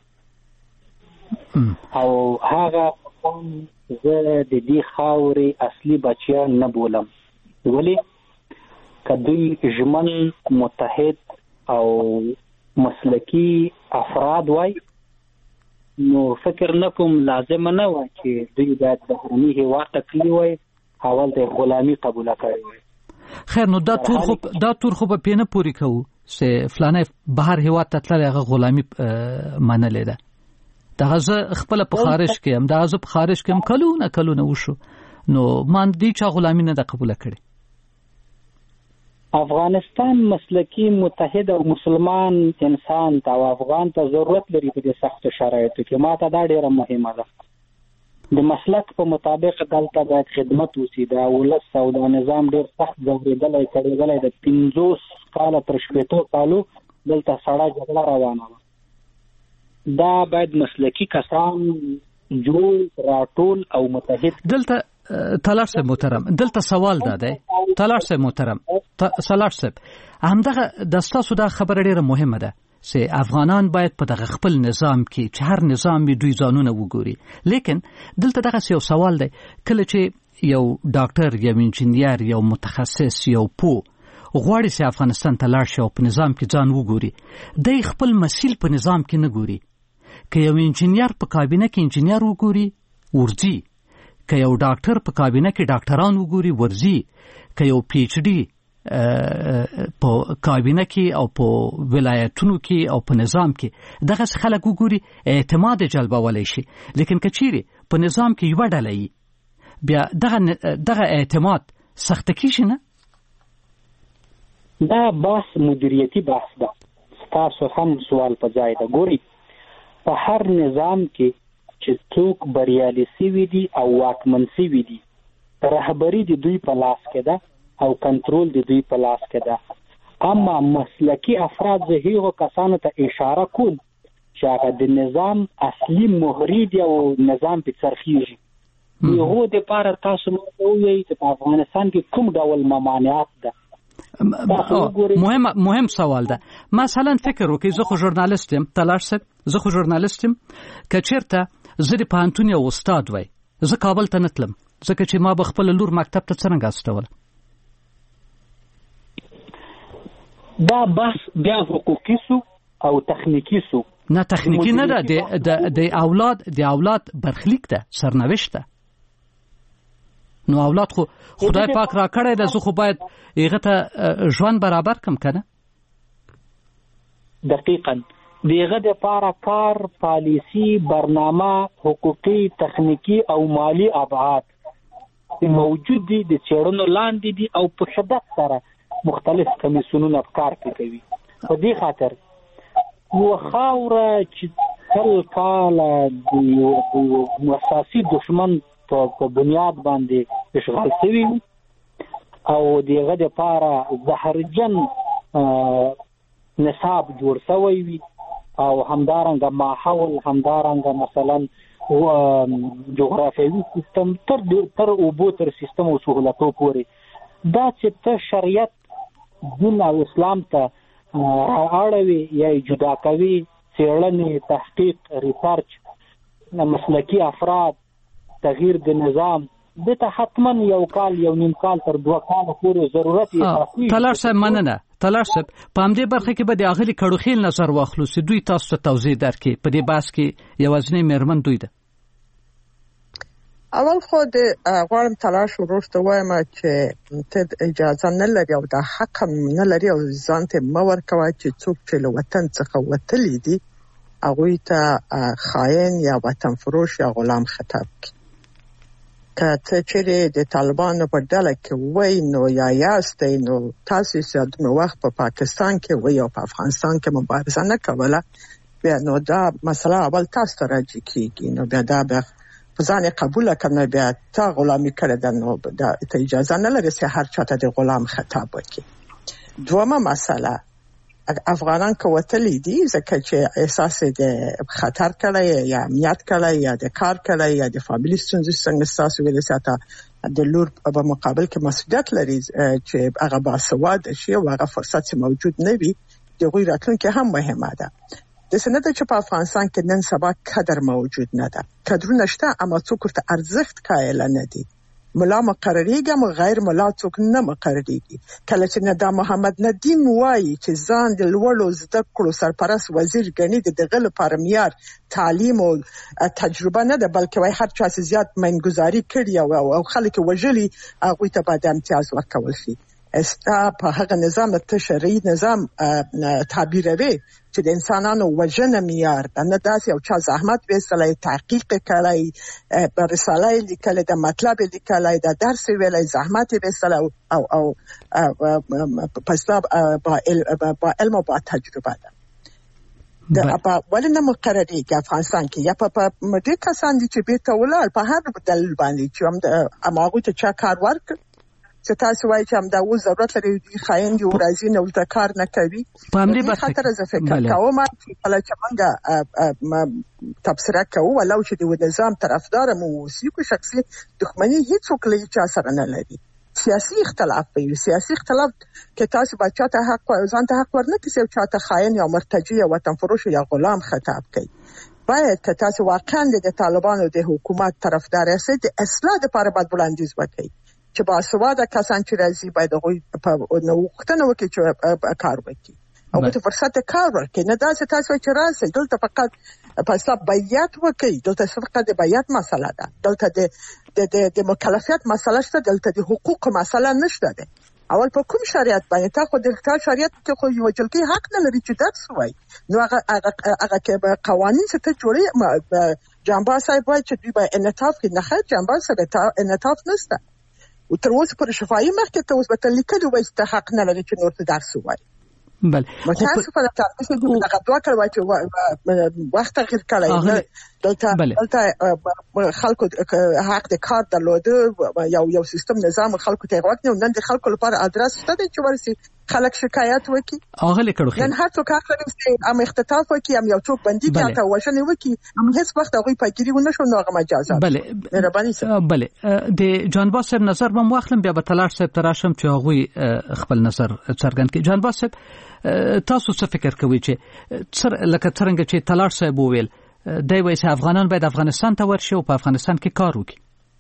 او هغه زه د دې خاورې اصلي بچیان نه بولم، ولی که دوی ژمن متحد او مسلکی افراد وای نو فکر نه کوم لازم نه و چې دوی باید بهرني هیواد ته تللی وای، اول د غلامي قبول کړی وای. خیر، نو دا تور خو دا تور خو په نه پوری کوو چې فلانه بهر هیواد ته تللی هغه غلامي منلې ده. دا زه خپل په خارج کې هم دا زه په خارج کې هم کلونه کلونه وشو، نو مان دي چې غلامي نه ده قبول کړي. افغانستان مسلکی متحد او مسلمان انسان ته او افغان ته ضرورت لري په دې سخت شرایطو کې. ما ته دا ډیره مهمه ده. د مسلک په مطابق دلته باید خدمت وشي. دا ولس او د نظام ډیر سخت ځورېدلی کړېدلی د پنځوس کاله تر شپېتو کالو دلته سړه جګړه روانه وه. دا باید مسلکی کسان جوړ راټول او متحد. دلته طلال صاحب محترم، دلته سوال دا دی طلال صاحب محترم طلال صاحب، همدغه د ستاسو دا خبره ډیره مهمه ده چې افغانان باید په دغه خپل نظام کې چې هر نظام به دوی ځانونه وګوري. لیکن دلته دغه یو سوال دی، کله چې یو ډاکټر، یو انجینیر، یو متخصص، یو پو غواړي چې افغانستان ته لاړ شي او په نظام کې ځان وګوري، دی خپل مسیل په نظام کې نه ګوري. که یو انجینیر په کابینه کې انجینیر وګوري ورځي، که یو ډاکټر په کابینه کې ډاکټران وګوري ورځي، که یو پی ایچ ډي په کابینه کې او په ولایتونو کې او په نظام کې دغه خلک وګوري اعتماد جلبولی شي. لیکن که چیرې په نظام کې یوه ډله وي بیا دغه دغه اعتماد سخته کیږي نه؟ دا بحث مدیریتي بحث ده. تاسو هم سوال په ځای ده. ګوري په هر نظام کې چې څوک بریالي سوي دي او واکمن سوي دي، رهبري د دوی په لاس کې ده او کنټرول د دوی په لاس کې ده. اما مسلکی افراد زه هغو کسانو ته اشاره کوم چې هغه د نظام اصلي مهرې دي او نظام په څرخیږي. هغو دپاره تاسو ماته ووایئ چې په افغانستان کې کوم ډول ممانعات ده. مهم مهم سوال ده. مثلا فکر وکړئ، زه خو ژورنالیست یم طلال صاحب، زه خو ژورنالیست یم، که چېرته زه د پوهنتون یو استاد وای، زه کابل ته نه تلم ځکه چې ما به خپله لور مکتب ته څرنګه استوله. دا بحث بیا حقوقي سو او تخنیکی سو. نه تخنیکی نه ده، د اولاد د اولاد برخلیک ده، سرنوشت ده. نو اولاد خو خدای پاک را کړی ده، زه خو باید هغه ته ژوند برابر کم کنه. دقیقاً دیغه د پاره کار، پالیسی، برنامه، حقوقي، تخنیکی او مالی ابعاد موجود دي، د څېړنو لاندې دي او په شدت سره مختلف کمیسیونونه کار کوي. په دې خاطر یو خاوره چې تل کاله د اساسي دشمن په بنیاد باندې اشغال شوی او دیغه د پاره زهرجن نصاب جوړ شوی وي او همدارنګه ماحول، همدارنګه مثلا جغرافیوي سیستم تر تر اوبو تر سیستم او سهولتو پورې. دا چې ته شریعت، دین او اسلام ته اړوي یا جدا کوي، څېړنې، تحقیق، ریسرچ، مسلکی افراد، تغییر د نظام، دته حتما یو کال یو نیم کال تر دوه کال پورې ضرورت یې. طلال صاحب مننه. طلال صاحب په همدې برخه کې به د اغلي کړوخیل نظر واخلو چې دوی تاسو ته توضیح درکړي. په دې بحث کې یوازینی مېرمن دوی ده. اول خو د غواړم تلاش وروسته وایم چې ته اجازه نه لري او د حق نه لري او ځان ته مور کوي چې څوک چې له وطن څخه وتلی دي هغه ته خاين یا وطن فروش یا غلام خطاب کی. کته چې د طالبانو په ډله کې وای نو یا یاست نو تاسو چې د وخت په پاکستان کې وای او په افغانستان کې مبارزه نه کوله بیا نو دا مسله اول تاسو ته راځي کیږي نو بیا دا به ځان قبول کړنه بیا تا غلامي کړه نو دا اجازه نه لري چې هر چاته د غلام خطاب وکړي. دومره مسله افغانان کوتلی دي ځکه چې احساس د خطر کړی یا امنیت کړی یا د کار کړی یا د فامیلی ستونزې څنګه تاسو ویل ساته د لور په مقابل کې مسؤلیت لري چې هغه باسواده شي او هغه فرصت موجود نه وي د غوی راتلونکي هم مهمه ده. د سند چې په افغانستان کې نن سبا قدر موجود نه ده قدرونه شته اما څوک ورته ارزښت قایل نه دي. ملا مقرریږي مو غیر ملا څوک نه مقرریږي. کله چې ندا محمد ندیم وایي چې ځان د لوړو زده کړو سرپرست وزیر ګڼي د دغه لپاره معیار تعلیم او تجربه نه ده بلکې وایي هر چا چې زیات منګزاري کړي او خلک وژلي هغوی ته باید امتیاز ورکول شي. استا په هغه نظام ته شرعي نظام تعبیروي چې د انسانانو وژنه معیار ده نه داسې او چا زحمت ویستلی تحقیق کړی په رساله یې لیکلی د مطلب یې لیکلی د درس یې ویلی زحمت یې ویستلی او او په با علم او با تجربه ده. د ولې نه مقرریږي افغانستان کې یا په ډېر کسان دي چې بېرته ولاړ په هر دلیل باندې چې هم هغوی ته چا کار ورکړ چې تاسو وایي چې همدا اوس ضرورت لري خاين دي ورازي نه ولته کار نه کوي په همدې برخه خاطر زه فکر کوم چې کله چې موږ تبصره کوو ولو چې د نظام طرفدار مو اوسې کو شخصي دښمني هیڅوک له چا سره نه لري. سیاسي اختلاف وي سیاسي اختلاف کې تاسو بچاته حق ځان ته حق ورنکړئ چې چاته خاين یا مرتجع یا وطن فروش یا غلام خطاب کوي. باید که تاسو واقعا د طالبانو د حکومت طرفدار یاست د اصلاح لپاره باید وړاندیز وکړئ چې باسواده کسان چې راځي باید هغوی په نوښتونه وکړي چې کار وکړي او په فرصت کار ورکړي نه داسې تاسو چې راسئ دلته فقط په حساب بیعت وکړي دلته فقط د بیعت مسله ده دلته د د مکلفیت مسله شته دلته د حقوق مسله نشته ده. اول په کوم شریعت باندې تا خو د شریعت کې خو یو جلکی حق نه لري چې درس وایي نو هغه هغه کې قوانین څه ته جوړي جنبا صاحب وایي چې دوی به انعطاف کې نه خیر جنبا سره انعطاف نشته او تر اوسه پر شفاهي مخکې ته اوس به تل لیکلي وایي چې حق نه لري چې نور ته درس ووایي. بله متاسفانه تاسو د دغه دوه کړه وایي چې وخت تغیر کړی دلته دلته خلکو حق د کار درلوده یو یو سیستم نظام خلکو ته ورکړي نن د خلکو لپاره ادرس شته چې ورسي خلک شکایت وکړي اغه لیکلو نن هر څوک حق لري چې ام اختطاف وکړي ام یو څوک بندي کړي ته وژنې وکړي ام هیڅ وخت هغه پګيري ونه شو نو هغه مجازات. بله مهرباني سره بله د جانباز صاحب نظر به مخلم بیا به تلاش صاحب تراشم چې هغه خپل نظر څرګند کړي. جانباز صاحب تاسو څه فکر کوئ چې څر لکه څنګه چې تلاش صاحب وویل دی وایي چې افغانان باید افغانستان ته ورشي او په افغانستان کې کار وکړي.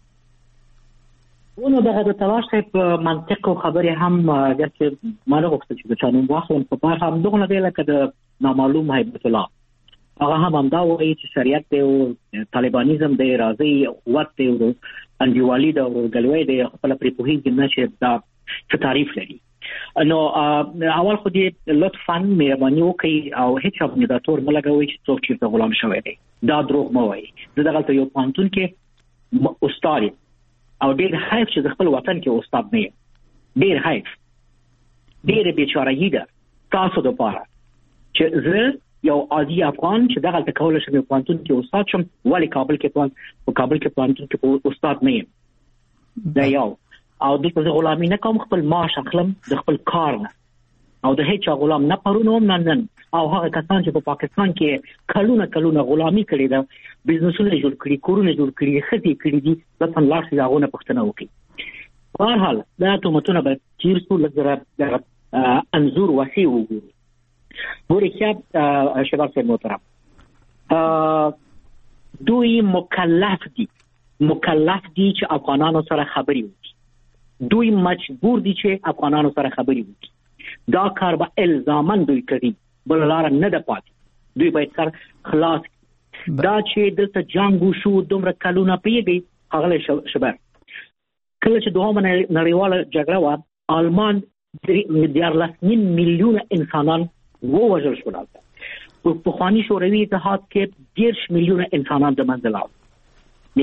ونو دغه د تلاش صاحب منطق او خبرې هم چې ما نه غوښتل چې د چانو واخلم په پاره هم دغه نه دی لکه د نامعلوم هیبت الله هغه هم همدا وایي چې شریعت دی او طالبانیزم دی راځي قوت دی او انډیوالي دی او ګلوي دی خپل پرې پوهیږي نه چې دا څه تعریف لري. نو اول خو دې لطفاً مهرباني وکړئ او هیڅ ابنیداتور مه لګوئ چې څوک چېرته غلام شوی دی دا دروغ مه وایي. زه دغلته یو پوهنتون کې استاد یم او ډېر حیف چې د خپل وطن کې استاد نه یم ډېر حیف ډېره بېچارهګي ده تاسو دپاره چې زه یو عادي افغان چې دغلته کولی شم یو پوهنتون کې استاد شم ولې کابل کې په کابل کې پوهنتون کې استاد نه یم دا یو او دلته زه غلامي نه کوم خپل معاش اخلم د خپل کار نه او د هیچا غلام نه پرون هم نه نن او هغه کسان چې په پاکستان کې کلونه کلونه غلامي کړې ده بزنسونه جوړ کړي کورونه جوړ کړي خدي کړي دي ځکه لاړ شي هغه نه پښتنه وکړي. په هر حال دا تهمتونه به چیر څو لږ انظور وسیع وګوري. ګوري چې شباب صاحب محترم دوی مکلف دي مکلف دي چې افغانانو سره خبرې وکړي دوی مجبور دي چې افغانانو سره خبرې وکړي. دا کار به الزاماً دوی کوي بل لار نه ده پاتې دوی باید سر خلاص دا چې دلته جنگ وشو دومره کلونه پیږي هغه شبر کله چې دوه نړیواله جګړه و آلمان دیارلس نیم میلیون انسانان ووژل شول. په پخواني شوروي اتحاد کې دیرش میلیون انسانان د منځ لاړل لیکن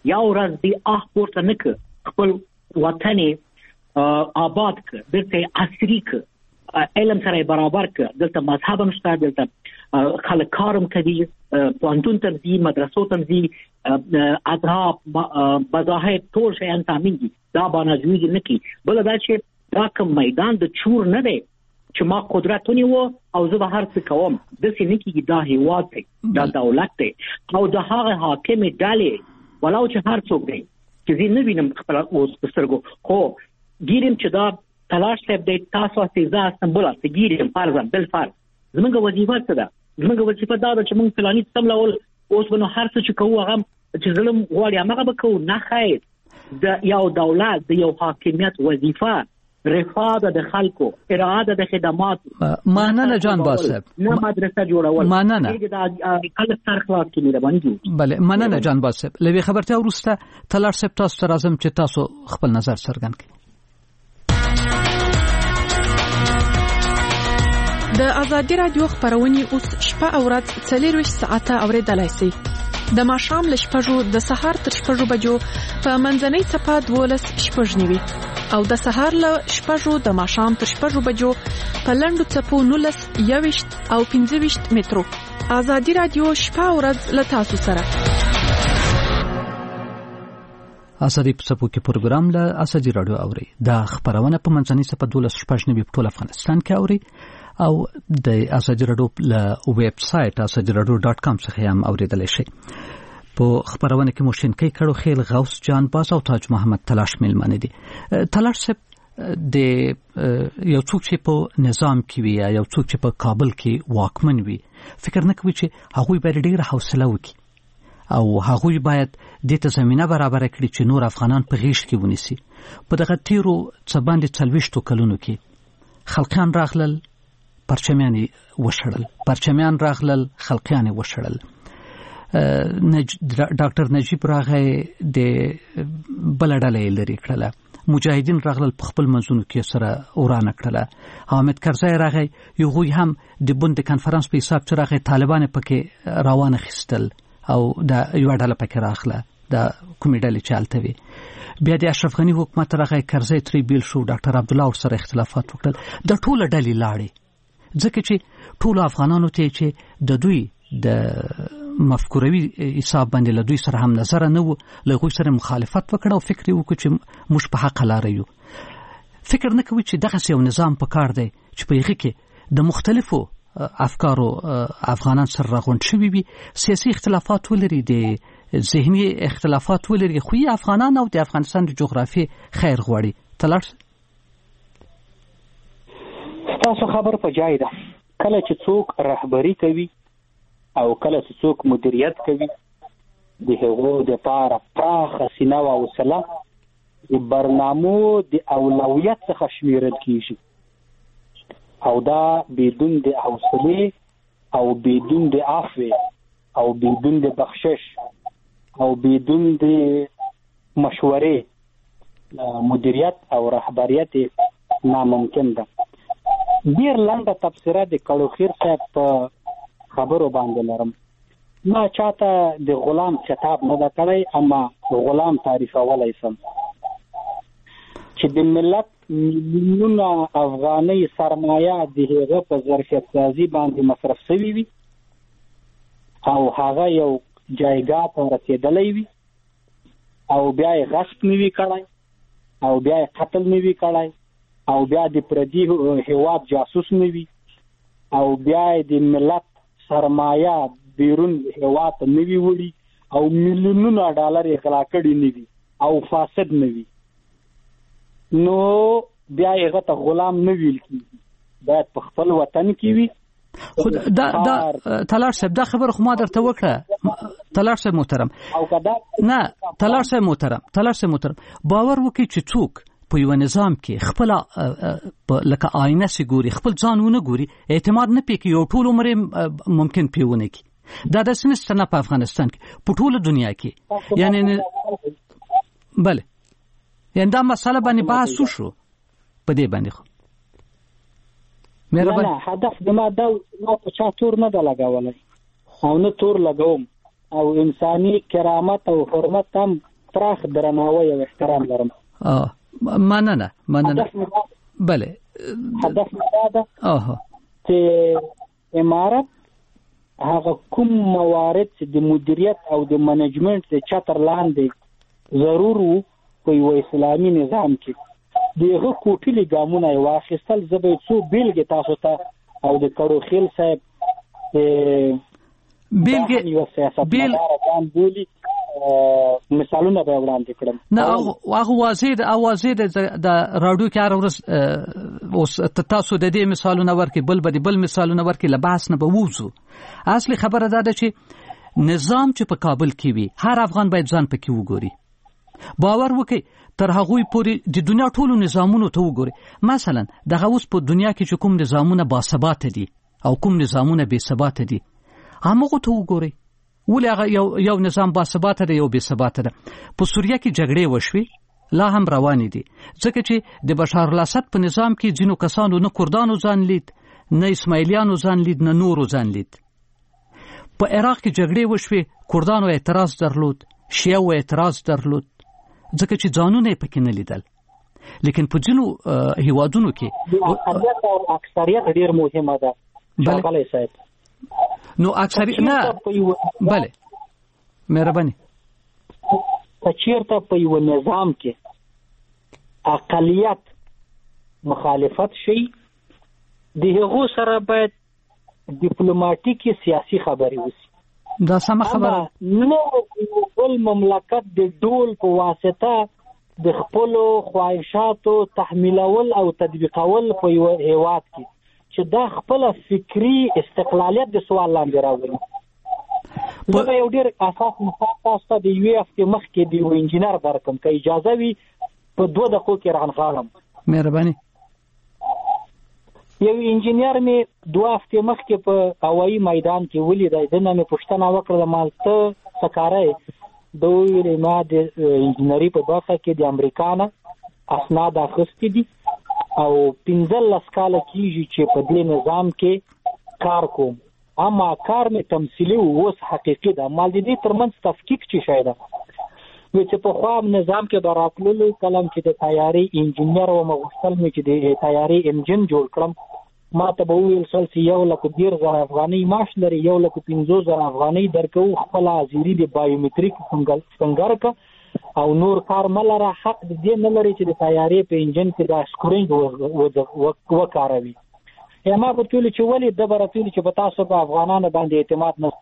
یا ورځ دی اخ پورته نک خپل وطن آباد ک دلته عصري ک علم سره برابر ک دلته مذهب نشته دلته خلک کارم کوي پوهنتون ته ځي مدرسو ته ځي اضراب مذاهب ټول شیان تامین دي دا باندې جوړ نه کی بل دا چې دا کوم میدان د چور نه دی چې ما قدرت ونیو او زه به هر څه کوم د سې نه کیږي دا هیواد دی دا دولت دی او د هغه حاکم ډلې ولاو چې هر څوک دی چې زه نه وینم خپل اوس سترګو خو ګیرم چې دا تلاش صاحب د تاسو استزا استنبول ته ګیرم فرضاً بل فرض زموږ وظیفه څه ده زموږ وظیفه دا ده چې موږ فلاني تملول اوس بنو هر څه چې کوو هغه چې ظلم غواړي هغه به کوو نه خیر د یو دولت د یو حاکمیت وظیفه رفاه د خلکو اراده د خدمات مننه جان باسب نه مدرسه جوړول مننه کله سر خلاص کې مې باندې بله مننه جان باسب لوي خبرته ورسته تلار سپ تاسو راځم چې تاسو خپل نظر څرګند کړئ. د ازادي رادیو خبرونه اوس شپه او ورځ څلور ساعته اوریدلای شئ. د ماښام له شپږو د سهار تر شپږو بجو په منځنۍ صفه دولس شپږ نیوي او د سهار له شپږو د ماښام تر شپږو بجو په لنډو څپو نولس یويشت او پنځه ویشت مترو. ازادي رادیو شپه او ورځ له تاسو سره. ازادي په څپو کې پروګرام له ازادي رادیو اوري. دا خبرونه په منځنۍ صفه دولس شپږ نیوي په ټول افغانستان کې اوري او د ازادي رادیو له ویب سټ ازادي رادیو ډاټ کام څخه هم اوریدلای شئ. په خبرونه کې مو شینکۍ کړو خیل غوث جان باز او تاج محمد تلاش ملمنه دي. تلاش صاحب د یو څوک چې په نظام کې وي یا یو څوک چې په کابل کې واکمن وي فکر نه کوي چې هغوی باید ډېر حوصله وکړي او هغوی باید د ته زمينه برابر کړي چې نور افغانان په غیږ کې ونیسي. په دغه تیرو څه باندې څلويشتو کلونو کې خلقان راغلل پرچمیان وشړل پرچمیان راغلل خلقیان وشړل. نج... ډاکټر نجیب راغی د بلډلې لري کړله مجاهدین راغلل په خپل منځونو کې سره اورانه کړله. حامد کرزی راغی یو غوی هم د بوند کانفرنس په حساب چې راغی طالبان پکې روانه خستل او د یو ډله پکې راغله د کومیډل چالتوي. بیا د اشرف غنی حکومت راغی کرزی تری بیل شو ډاکټر عبد الله سره اختلافات وکړل. د ټوله ډلې لاړې ځکه چې ټول افغانانو ته چې د دوی د مفکوروي حساب باندې له دوی سره هم نظر نه وو له غوي سره مخالفت وکړ او فکر وکړ چې موږ په حق لاره یو. فکر نه کوي چې دغه یو نظام په کار دی چې په هغه کې د مختلفو افکارو افغانان سره راغونډ شوي وي سیاسي اختلافات ولري د ذهني اختلافات ولري خو یې افغانان او د افغانستان د جغرافي خیر غواړي. تلار تاسو خبر په جای ده کله چې څوک رهبری کوي او کله چې څوک مدیریت کوي د هغو د پاره پراخه سینه او حوصله د برنامو د اولویت څخه شمیرل کیږي او دا بدون د حوصله او بدون د عفو او بدون د بخشش او بدون د مشورې مدیریت او رهبریت ناممکن ده. ډیر لنډه تفسیره د کړو خیر صاحب په خبرو باندې لرم. ما چاته د غلام خطاب نه کړی اما غلام تعریفولای سم چې د ملت میلیونونه افغاني سرمایه د هغه په ظرفیت سازي باندې مصرف شوی وي او هغه یو جایګاه ته رسیدلی وي او بیا یې غصب نه وي کړی او بیا یې قتل نه وي کړی او بیا د پردي هیواد جاسوس نه وي او بیا د ملت سرمایه بیرون هیواد نه وي وړي او میلیونونه ډالر یې غلا کړي نه وي او فاسد نه وي نو بیا یې هغه ته غلام نه ویل کیږي باید په خپل وطن کې وي. خود دا دا تلار صاحب دا خبر خو ما درته وکړه تلار صاحب محترم او کدا نه تلار صاحب محترم تلار صاحب محترم باور وکړئ چې څوک په یو نظام کې خپل لکه آینه سي ګوري خپل ځانونه ګوري اعتماد نه پکې یو ټول عمر ممکن پیونه کی دا د سنستنه په افغانستان کې په ټوله دنیا کې یعنی بله یعنی دا مسله باندې بحث وشو په دې باندې خو مېرمن هدف د ما دا نو په چا تور نه دا لګولای او نه تور لګوم او انساني کرامت او حرمت هم پراخ درناوی او احترام لرم. اه مننه مننه. بله هدف مې دا اه چې امارت هغه کوم موارد د مدیریت او د منیجمنت د چتر لاندې ضرور وو په یو اسلامي نظام کې دغه کوټلي ګامونه واخیستل. زه به څو بیلګې تاسو ته او د کړو خیل صاحب بیلګې یو سیاستمدار ځان بولي مثالونه به وړاندې کړم. نه هغه واضح د اوازې د راډیو کې هر ورځ اوس تاسو د دې مثالونه ورکې بل به بل مثالونه ورکې له بحث نه به ووځو. اصلي خبره دا ده چې نظام چې په کابل کې وي هر افغان باید ځان پکې وګوري. باور وکړئ تر هغوی پورې د دنیا ټولو نظامونو ته وګوري. مثلا دغه اوس په دنیا کې چې کوم نظامونه باثباته دي او کوم نظامونه بې ثباته دي هغه ته وګوري. ولې هغه یو یو نظام باثباته دی یو بې ثباته ده. په سوریه کې جګړې وشوي لا هم روانې دي ځکه چې د بشار الاسد په نظام کې ځینو کسانو نه کردانو ځان لید نه اسماعیلیانو ځان لید نه نورو ځان لید. په عراق کې جګړې وشوي کردانو اعتراض درلود شیعو اعتراض درلود ځکه چې ځانونه یې پکې نه لیدل. لیکن په ځینو هیوادونو کې اکثریت ډېر مهمه ده. بله صاحب نو اکثریت نه بله مهرباني چیرته په یو نظام کې اقلیت مخالفت شي د هغو سره باید ډیپلوماټیکي سیاسي خبرې وشي. دا سمه خبره نه بل مملکت د ډول په واسطه د خپلو خواهشاتو تحمیلول او تطبیقول په یو هیواد کې چې دا خپل فکری استقلالیت د سوال لاندې راوړي. زه یو ډېر اساس مثال تاسو ته د یوې هفتې مخکې د یو انجینر درکړم که اجازه وي په دوه دقیقو کې رانغاړم. مهرباني. یو انجینر مې دوه هفتې مخکې په هوایي میدان کې ولیدی. د نه مې پوښتنه وکړه ما ته څه کاری؟ د وویل ما د انجینري په برخه کې د امریکا نه اسناد اخیستي دي او پنځلس کاله کېږي چې په دې نظام کې کار کوم. اما کار مې تمثیلي و اوس حقیقي ده. مال د دې ترمنځ تفکیک چې شی ده وی چې په خوا نظام کې به راتللو کلم چې د تیاري انجینر وم غوښتل مې چې د تیاري انجن جوړ کړم. ما ته به وویل سل چې یو لک ډېر زره افغانۍ معاش لري یو لک پنځوس زره افغانۍ درکوو خپله حاضري د بایومتریک سنګر که او نور کار ملره حق دې نه لري چې د تیارې په انجن کې دا سکرینګ وکاروي. یا ما به ټولې چې ولې ده به راتلي چې په تاسو په افغانانو باندې اعتماد نه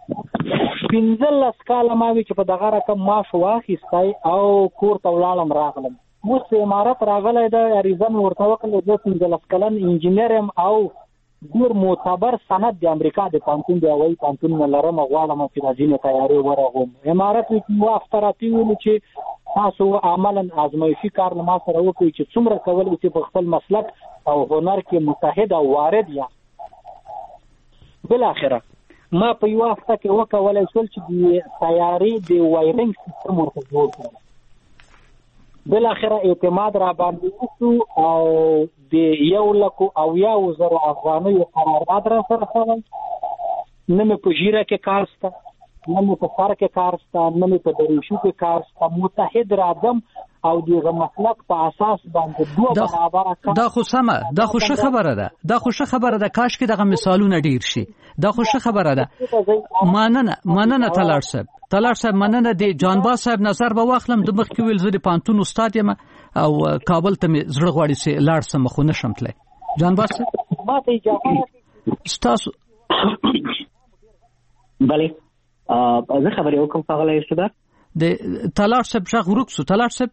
پنځلس کاله ما وي چې په دغه رقم معاش واخیستی او کور ته ولاړم راغلم. اوس امارت راغلی ده عریضه مې ورته وکړله زه پنځلس کلن انجینر یم او ډېر معتبر سند د امریکا د پوهنتون د هوایي پوهنتون نه لرم غواړم چې دا ځینې تیارې ورغوم. امارت یو هفته راته ویلي چې تاسو عملا ازمایښتي کار له ما سره وکړئ چې څومره کولی چې په خپل مسلک او هنر کې متحد او وارد یا. بالاخره ما په یو هفته کې وکولی شول چې د تیارې د وایرنګ سیستم ورته جوړ کړم. بالاخره اعتماد را باندې وشو او د یو لکو او یو زرو افغانیو قرارداد را سره شوی. نه مې په ژیره کې کار شته نه مې په سر کې کار شته نه مې په دریشو کې کار شته. متحد راځم او دغه مسلک په اساس باندې دوه برابره کار. دا خو سمه دا خو ښه خبره ده دا خو ښه خبره ده. کاش کې دغه مثالونه ډیر شي. دا خو ښه خبره ده. مننه مننه طلعت صاحب طلعت صاحب مننه. د جانباز صاحب نظر به واخلم. د مخکې ویل زه د پوهنتون استاد یم او کابل ته مې زړه غواړي چې لاړ شم خو نشم تللی. جانباز صاحب ما ته اجازه ستاسو. بله زه خبرې وکړم ښاغلی استاد. د طلعت صاحب غږ ورک شو. طلعت صاحب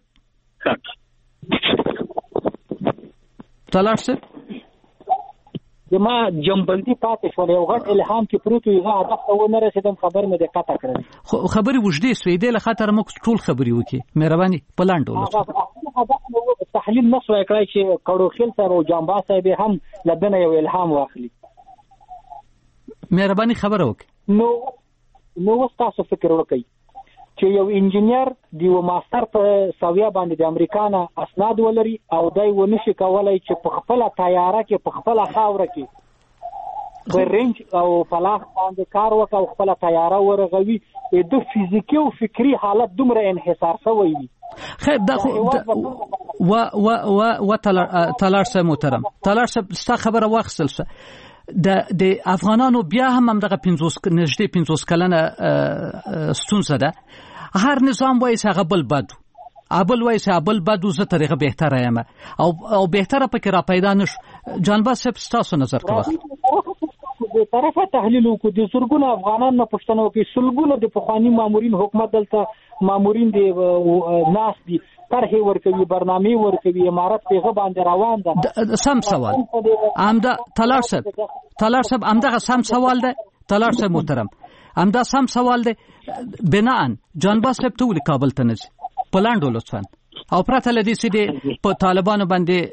طلعت صاحب زما جنبندي پاتې شول. یو غټ الهام کې پروت وي هغه هدف ته ونه رسېدم خبر مې د قطع کړل. خو خبرې وجدې سوې دې له خاطر موږ ټول خبرې وکړي. مهرباني په لاندې ډول تحلیل نه شوی کړی چې کړوخیل صاحب او جانباز صاحب هم له دنه یو الهام واخلي. مهرباني خبره وکړي. نو نو اوس تاسو فکر وکړئ چې یو انجینر د یو ماستر په ساویه باندې د امریکا نه اسناد ولري او دای ونشي کولای چې په خپله تیاره کې په خپله خاوره کې په رینج او پلاخ باندې کار وکړ او خپل تیاره ورغوي د فزیکی او فکری حالت دومره انحصار شوی وي. خیر دا خو و و و و تلار سه محترم تلار سه ستا خبره واخصل سه د د افغانانو بیا هم همدغه پنځوس نږدې پنځوس کلنه ستونزه ده. هر نظام وایي چې هغه بل بد ابل وایي چې ابل بد زه طریقه بهتره یم او او بهتره پکې را پیدا نش. جانباز صاحب تاسو نظر کوي د طرفه تحلیل وکړو د زرګونو افغانانو نه پښتنو کې سلګونو د پخوانی مامورین حکومت دلته مامورین دی ناس دي طرح ورکوي برنامه ورکوي امارات پیغه باندې روان ده. سم سوال امدا تلار صاحب تلار صاحب امدا سم سوال ده تلار صاحب محترم امدا سم سوال ده. بناءن جانباز صاحب ته ولې کابل ته نه پلاندو لطفا او پرته لدی سي دي په طالبانو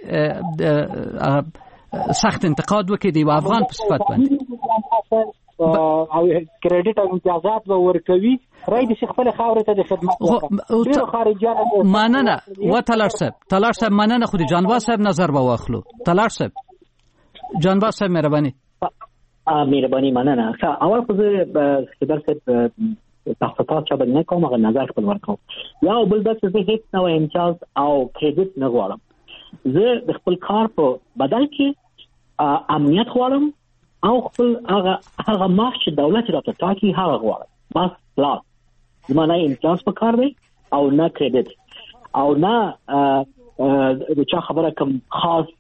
باندې سخت انتقاد وکړي دی افغان په صفت باندې او کریډټ او امتیازات به ورکوي راي د خپل خاورې ته د خدمت وکړي خارجيانو مننه و تلار صاحب تلار صاحب مننه خو د جانباز صاحب نظر به واخلو. تلار صاحب جانباز صاحب مهرباني مهرباني مننه. اول خو زه خبر صاحب تاسو ته چې باندې کوم غو نظر خپل ورکوم یا بل د څه هیڅ نو امتیاز او کریډټ نه غواړم. زه د خپل کار په بدل کې امنیت غواړم او خپل هغه هغه مخ چې دولت راته ټاکي هغه غواړم بس لا زمانه امتیاز په کار دی او نه کریډټ او نه د چا خبره کوم خاص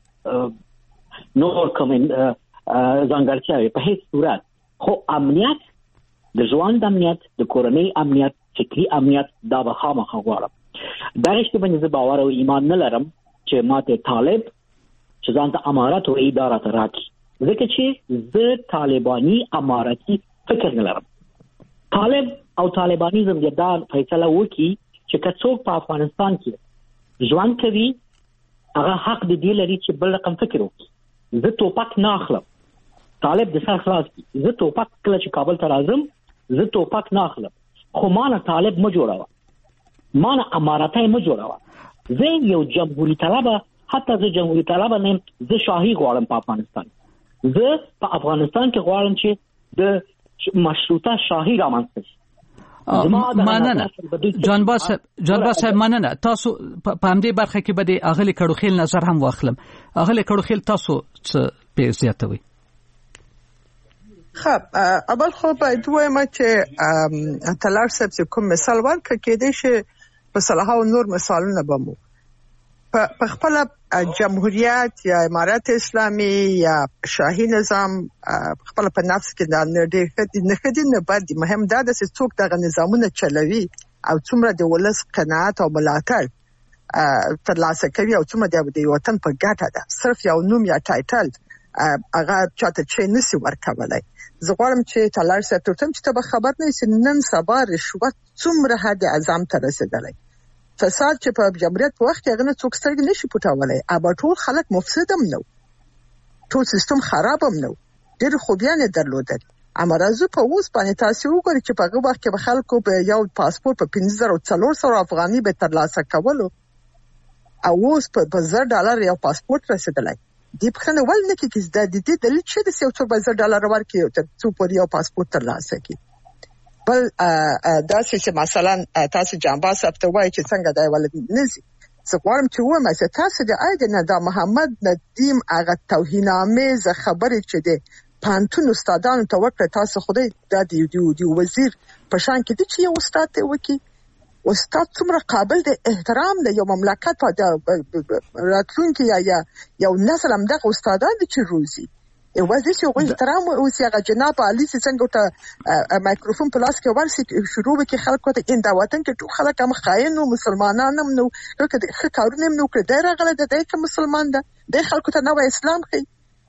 نور کوم ځانګړتیا په هیڅ صورت. خو امنیت د ژوند امنیت د کورنۍ امنیت فکری امنیت دا به خامخا غواړم. دا رښتیا باندې زه باور او ایمان نه لرم چې ماته طالب چې ځان ته امارات او اداره ته راکړي ځکه چې زه طالبانی اماراتي فکر نه لرم. طالب او طالبانیزم د دا فیصله وکړي چې که څوک په افغانستان کې ژوند کوي هغه حق د دې لري چې بل رقم فکر وکړي. زه توپک نه اخلم طالب د سر خلاص کی زه توپک کله چې کابل ته راځم زه توپک نه اخلم خو مانه طالب ما جوړاوه مانه اماراتای ما جوړاوه. زه یو جمهوریت طلبه حتی زه جمهوریت طلبه نه زه شاهي غواړم په افغانستان. زه په افغانستان کې غواړم چې د مشروطه شاهي رامنځته شي. مننه جانباز جانباز صاحب مننه. تاسو په همدې برخه کې به د اغلی کډوخیل نظر هم واخلم. اغلی کډوخیل تاسو څه په زیاتوي؟ خب اول خو باید وایم چې تلار صاحب چې کوم مثال ورکړ کېدای شي په صلاح او نور مثالونه بمو په خپل جمهوریت یا امارات اسلامي یا شاهي نظام خپل په نفس کې د نړۍ نه خدي بعد مهم دا د څوک دغه نظامونه چلوي او څومره د ولس قناعت او ملاتړ ترلاسه کوي او څومره د وطن په ګټه ده. صرف یو نوم یا ټایټل هغه چاته چې نسی ورکولای. زه غواړم چې تلار صاحب ته چې ته خبر نه یې نن سبا رشوت څومره حد اعظم ته رسیدلی. فساد چې په جمهوریت په وخت کې هغه څوک سترګې نشي پټولای. ابا ټول خلک مفسد هم نو ټول سیستم خراب هم نو ډېر خوبیان درلودل. اما راځو په اوس باندې تاسو وګورئ چې په هغه وخت کې به خلکو به یو پاسپورت په پنځه زره او څلور سوه افغاني به ترلاسه کولو او اوس په زر ډالر یو پاسپورت رسیدلی. دی په خنه ول نه کې چې د دې دلیل چې د یو څو بزر ډالر ورکړي تر څو پورې یو پاسپورت ترلاسه کړي. بل دا چې مثلا تاسو جانباز صاحب ته وایي چې څنګه دا ولې نزي زه غواړم چې وایم چې تاسو د اېد نه د محمد ندیم هغه توهینامه ز خبرې چې د پانتون استادانو ته وکړه تاسو خدای د دې دی وزیر په شان کې چې یو استاد ته وکی استاد څومره قابل د احترام د یو مملکت په راتلونکي یا یو نسل هم دغه استادان دي چې روزي یو وزیر چې غوښتل احترام او سیاغه جناب علي څنګه ته مایکروفون په لاس کې ورسې شروع وکړي خلکو ته ان دا وطن کې ټول خلک هم خاين او مسلمانان هم نو که کارونه هم نو کړ دا راغله د دې کوم مسلمان ده د خلکو ته نو اسلام خي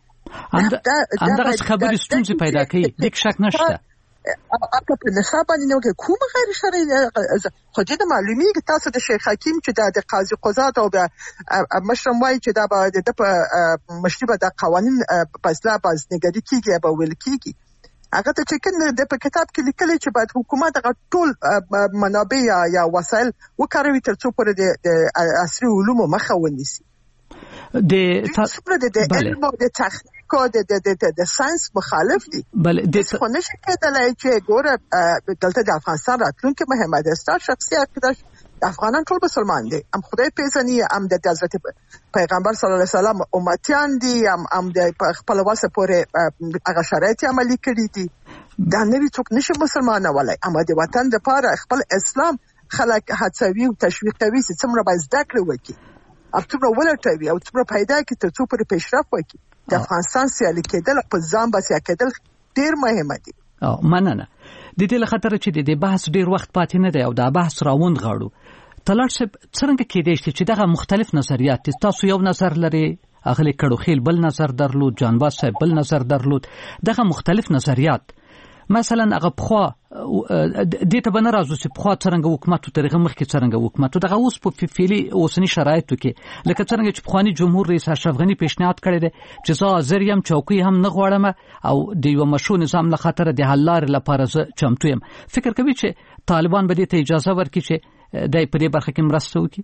همدغه خبرې ستونزې پیدا کوي هیڅ شک نشته. اګه په نصاب باندې نو کوم غیر شرعي خو دې معلومیږي تاسو د شیخ حکیم چې د قاضي قضات او د مشرم وای چې دا د په مشربه د قوانين فیصله بازنګری کیږي به ویل کیږي هغه ته چې کنه د په کتاب کې لیکل چې باید حکومت هغه ټول منابع یا وسایل وکاروي تر څو پورې د عصري علومو مخه ونیسي. د تاسو د علم او د تخنیک کو د د د ساينس مخالف دي. بل د څه نشي کېدلای چې ګوره دلته د افغانستان راتلونکي مهمه ده. ستاسو شخصي عقیده افغانان ټول مسلمان دي، هم خدای پیژني، هم د حضرت پیغمبر صلی الله علیه وسلم امتیان دي، هم هم د خپل واسه پورې هغه شرایط عملي کړی دي. دا نوی څوک نشي مسلمان ولای، اما د وطن لپاره خپل اسلام خلک هڅوي او تشویق کوي چې څومره باید زده کړې وکړي، او څومره ولټوي او څومره پیدا کړي تر څو پورې پیشرفت وکړي. د افغانستان سیالي کېدل په ځان بسیا کېدل ډیر مهمه دي. او مننه د دې لخطر چې د بحث ډیر وخت پاتې نه دی او دا بحث راوند غاړو. تلار صاحب څنګه کېدای شي چې دغه مختلف نظریات تاسو یو نظر لري، اغلی کډوخیل بل نظر درلود، جانباز صاحب بل نظر درلود، دغه مختلف نظریات مثلا هغه پخوا د ته بنه راځو چې پخوا څنګه حکومت طریقه مخکې څنګه حکومت دغه اوس په فعلی اوسنی شرایطو کې لکه څنګه چې پخوانی جمهور رئیس اشرف غنی پیشنهاد کړی دی چې زه حاضر یم چوکۍ هم نه غواړم او د یو مشروع نظام له خاطر د حل لارې لپاره زه چمتو یم. فکر کوي چې طالبان به دې ته اجازه ورکړي چې دای په دې برخه کې مرسته وکړي؟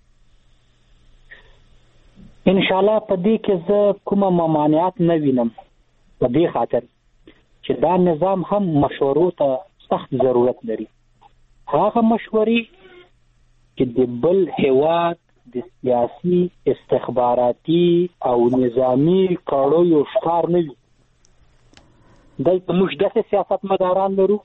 ان شاء الله په دې کې زه کومه ممانعت نه وینم، په دې خاطر چې دا نظام هم مشورو ته سخت ضرورت لري. هغه مشورې چې د بل هیواد د سیاسي استخباراتي او نظامی کړو ښکار نه وي. دلته موږ داسې سیاستمداران لرو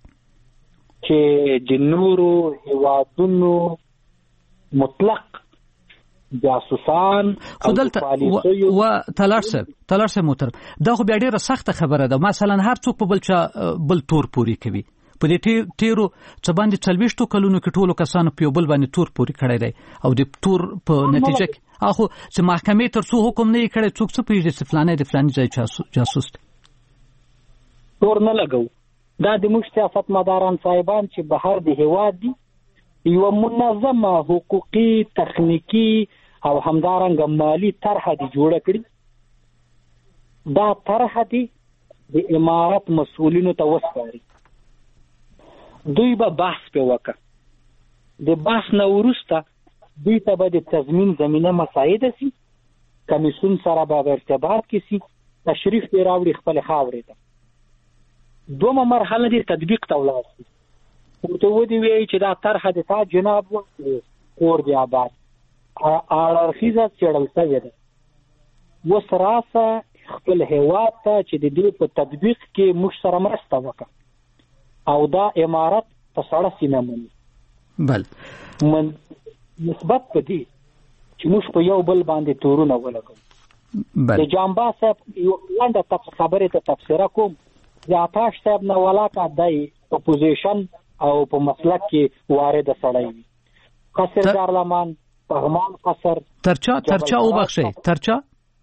چې د نورو هیوادونو مطلق جاسوسان خو دلته و تلار صاحب تلار صاحب محترم دا خو بیا ډیره سخته خبره ده. مثلا هر څوک په بل چا بل تور پوری کوي، په دې تیرو څه باندې څلويشتو کلونو کې ټولو کسانو په بل باندې تور پوری کړی دی او د تور په نتیجه کې اخو چې محکمې تر څو حکم نه کړي څوک څه پیږي چې فلانه د فلاني ځای جاسوس تور نه لګو. دا د موږ سیاستمداران صاحبان چې بهر د هیواد دي یو منظمه حقوقي تخنیکی او همدارنګه مالی طرح دي جوړه کړي. دا طرح دي د امارت مسؤلینو ته وسپاري، دوی به بحث په وکړي. د بحث نه وروسته دوی ته به د تضمین زمینه مساعده سي، کمیسیون سره به ارتباط کې سي، تشریف دی راوړي خپل خاورې ته. دومره مرحله دی تطبیق ته ولاړ شي. ته ودی وی چې دا طرح د تا جناب کور دی آباد اړخیزه چړل شوی دی. وس راسه خپل هیواد ته چې د دې په تطبیق کې موږ سره مرسته وکړه او دا امارت په سړه سینه مني. بل من نسبت په دې چې موږ په یو بل باندې تورونه ولګو. بل د جامبا صاحب یو لنډه تاسو خبره ته تفسیر کوم. د آتاش صاحب نه ولاکه دای اپوزیشن او په مسلک کې وارد سړی وي. قصر دارلمان، پغمان قصر، ترچا ترچا او بخشي ترچا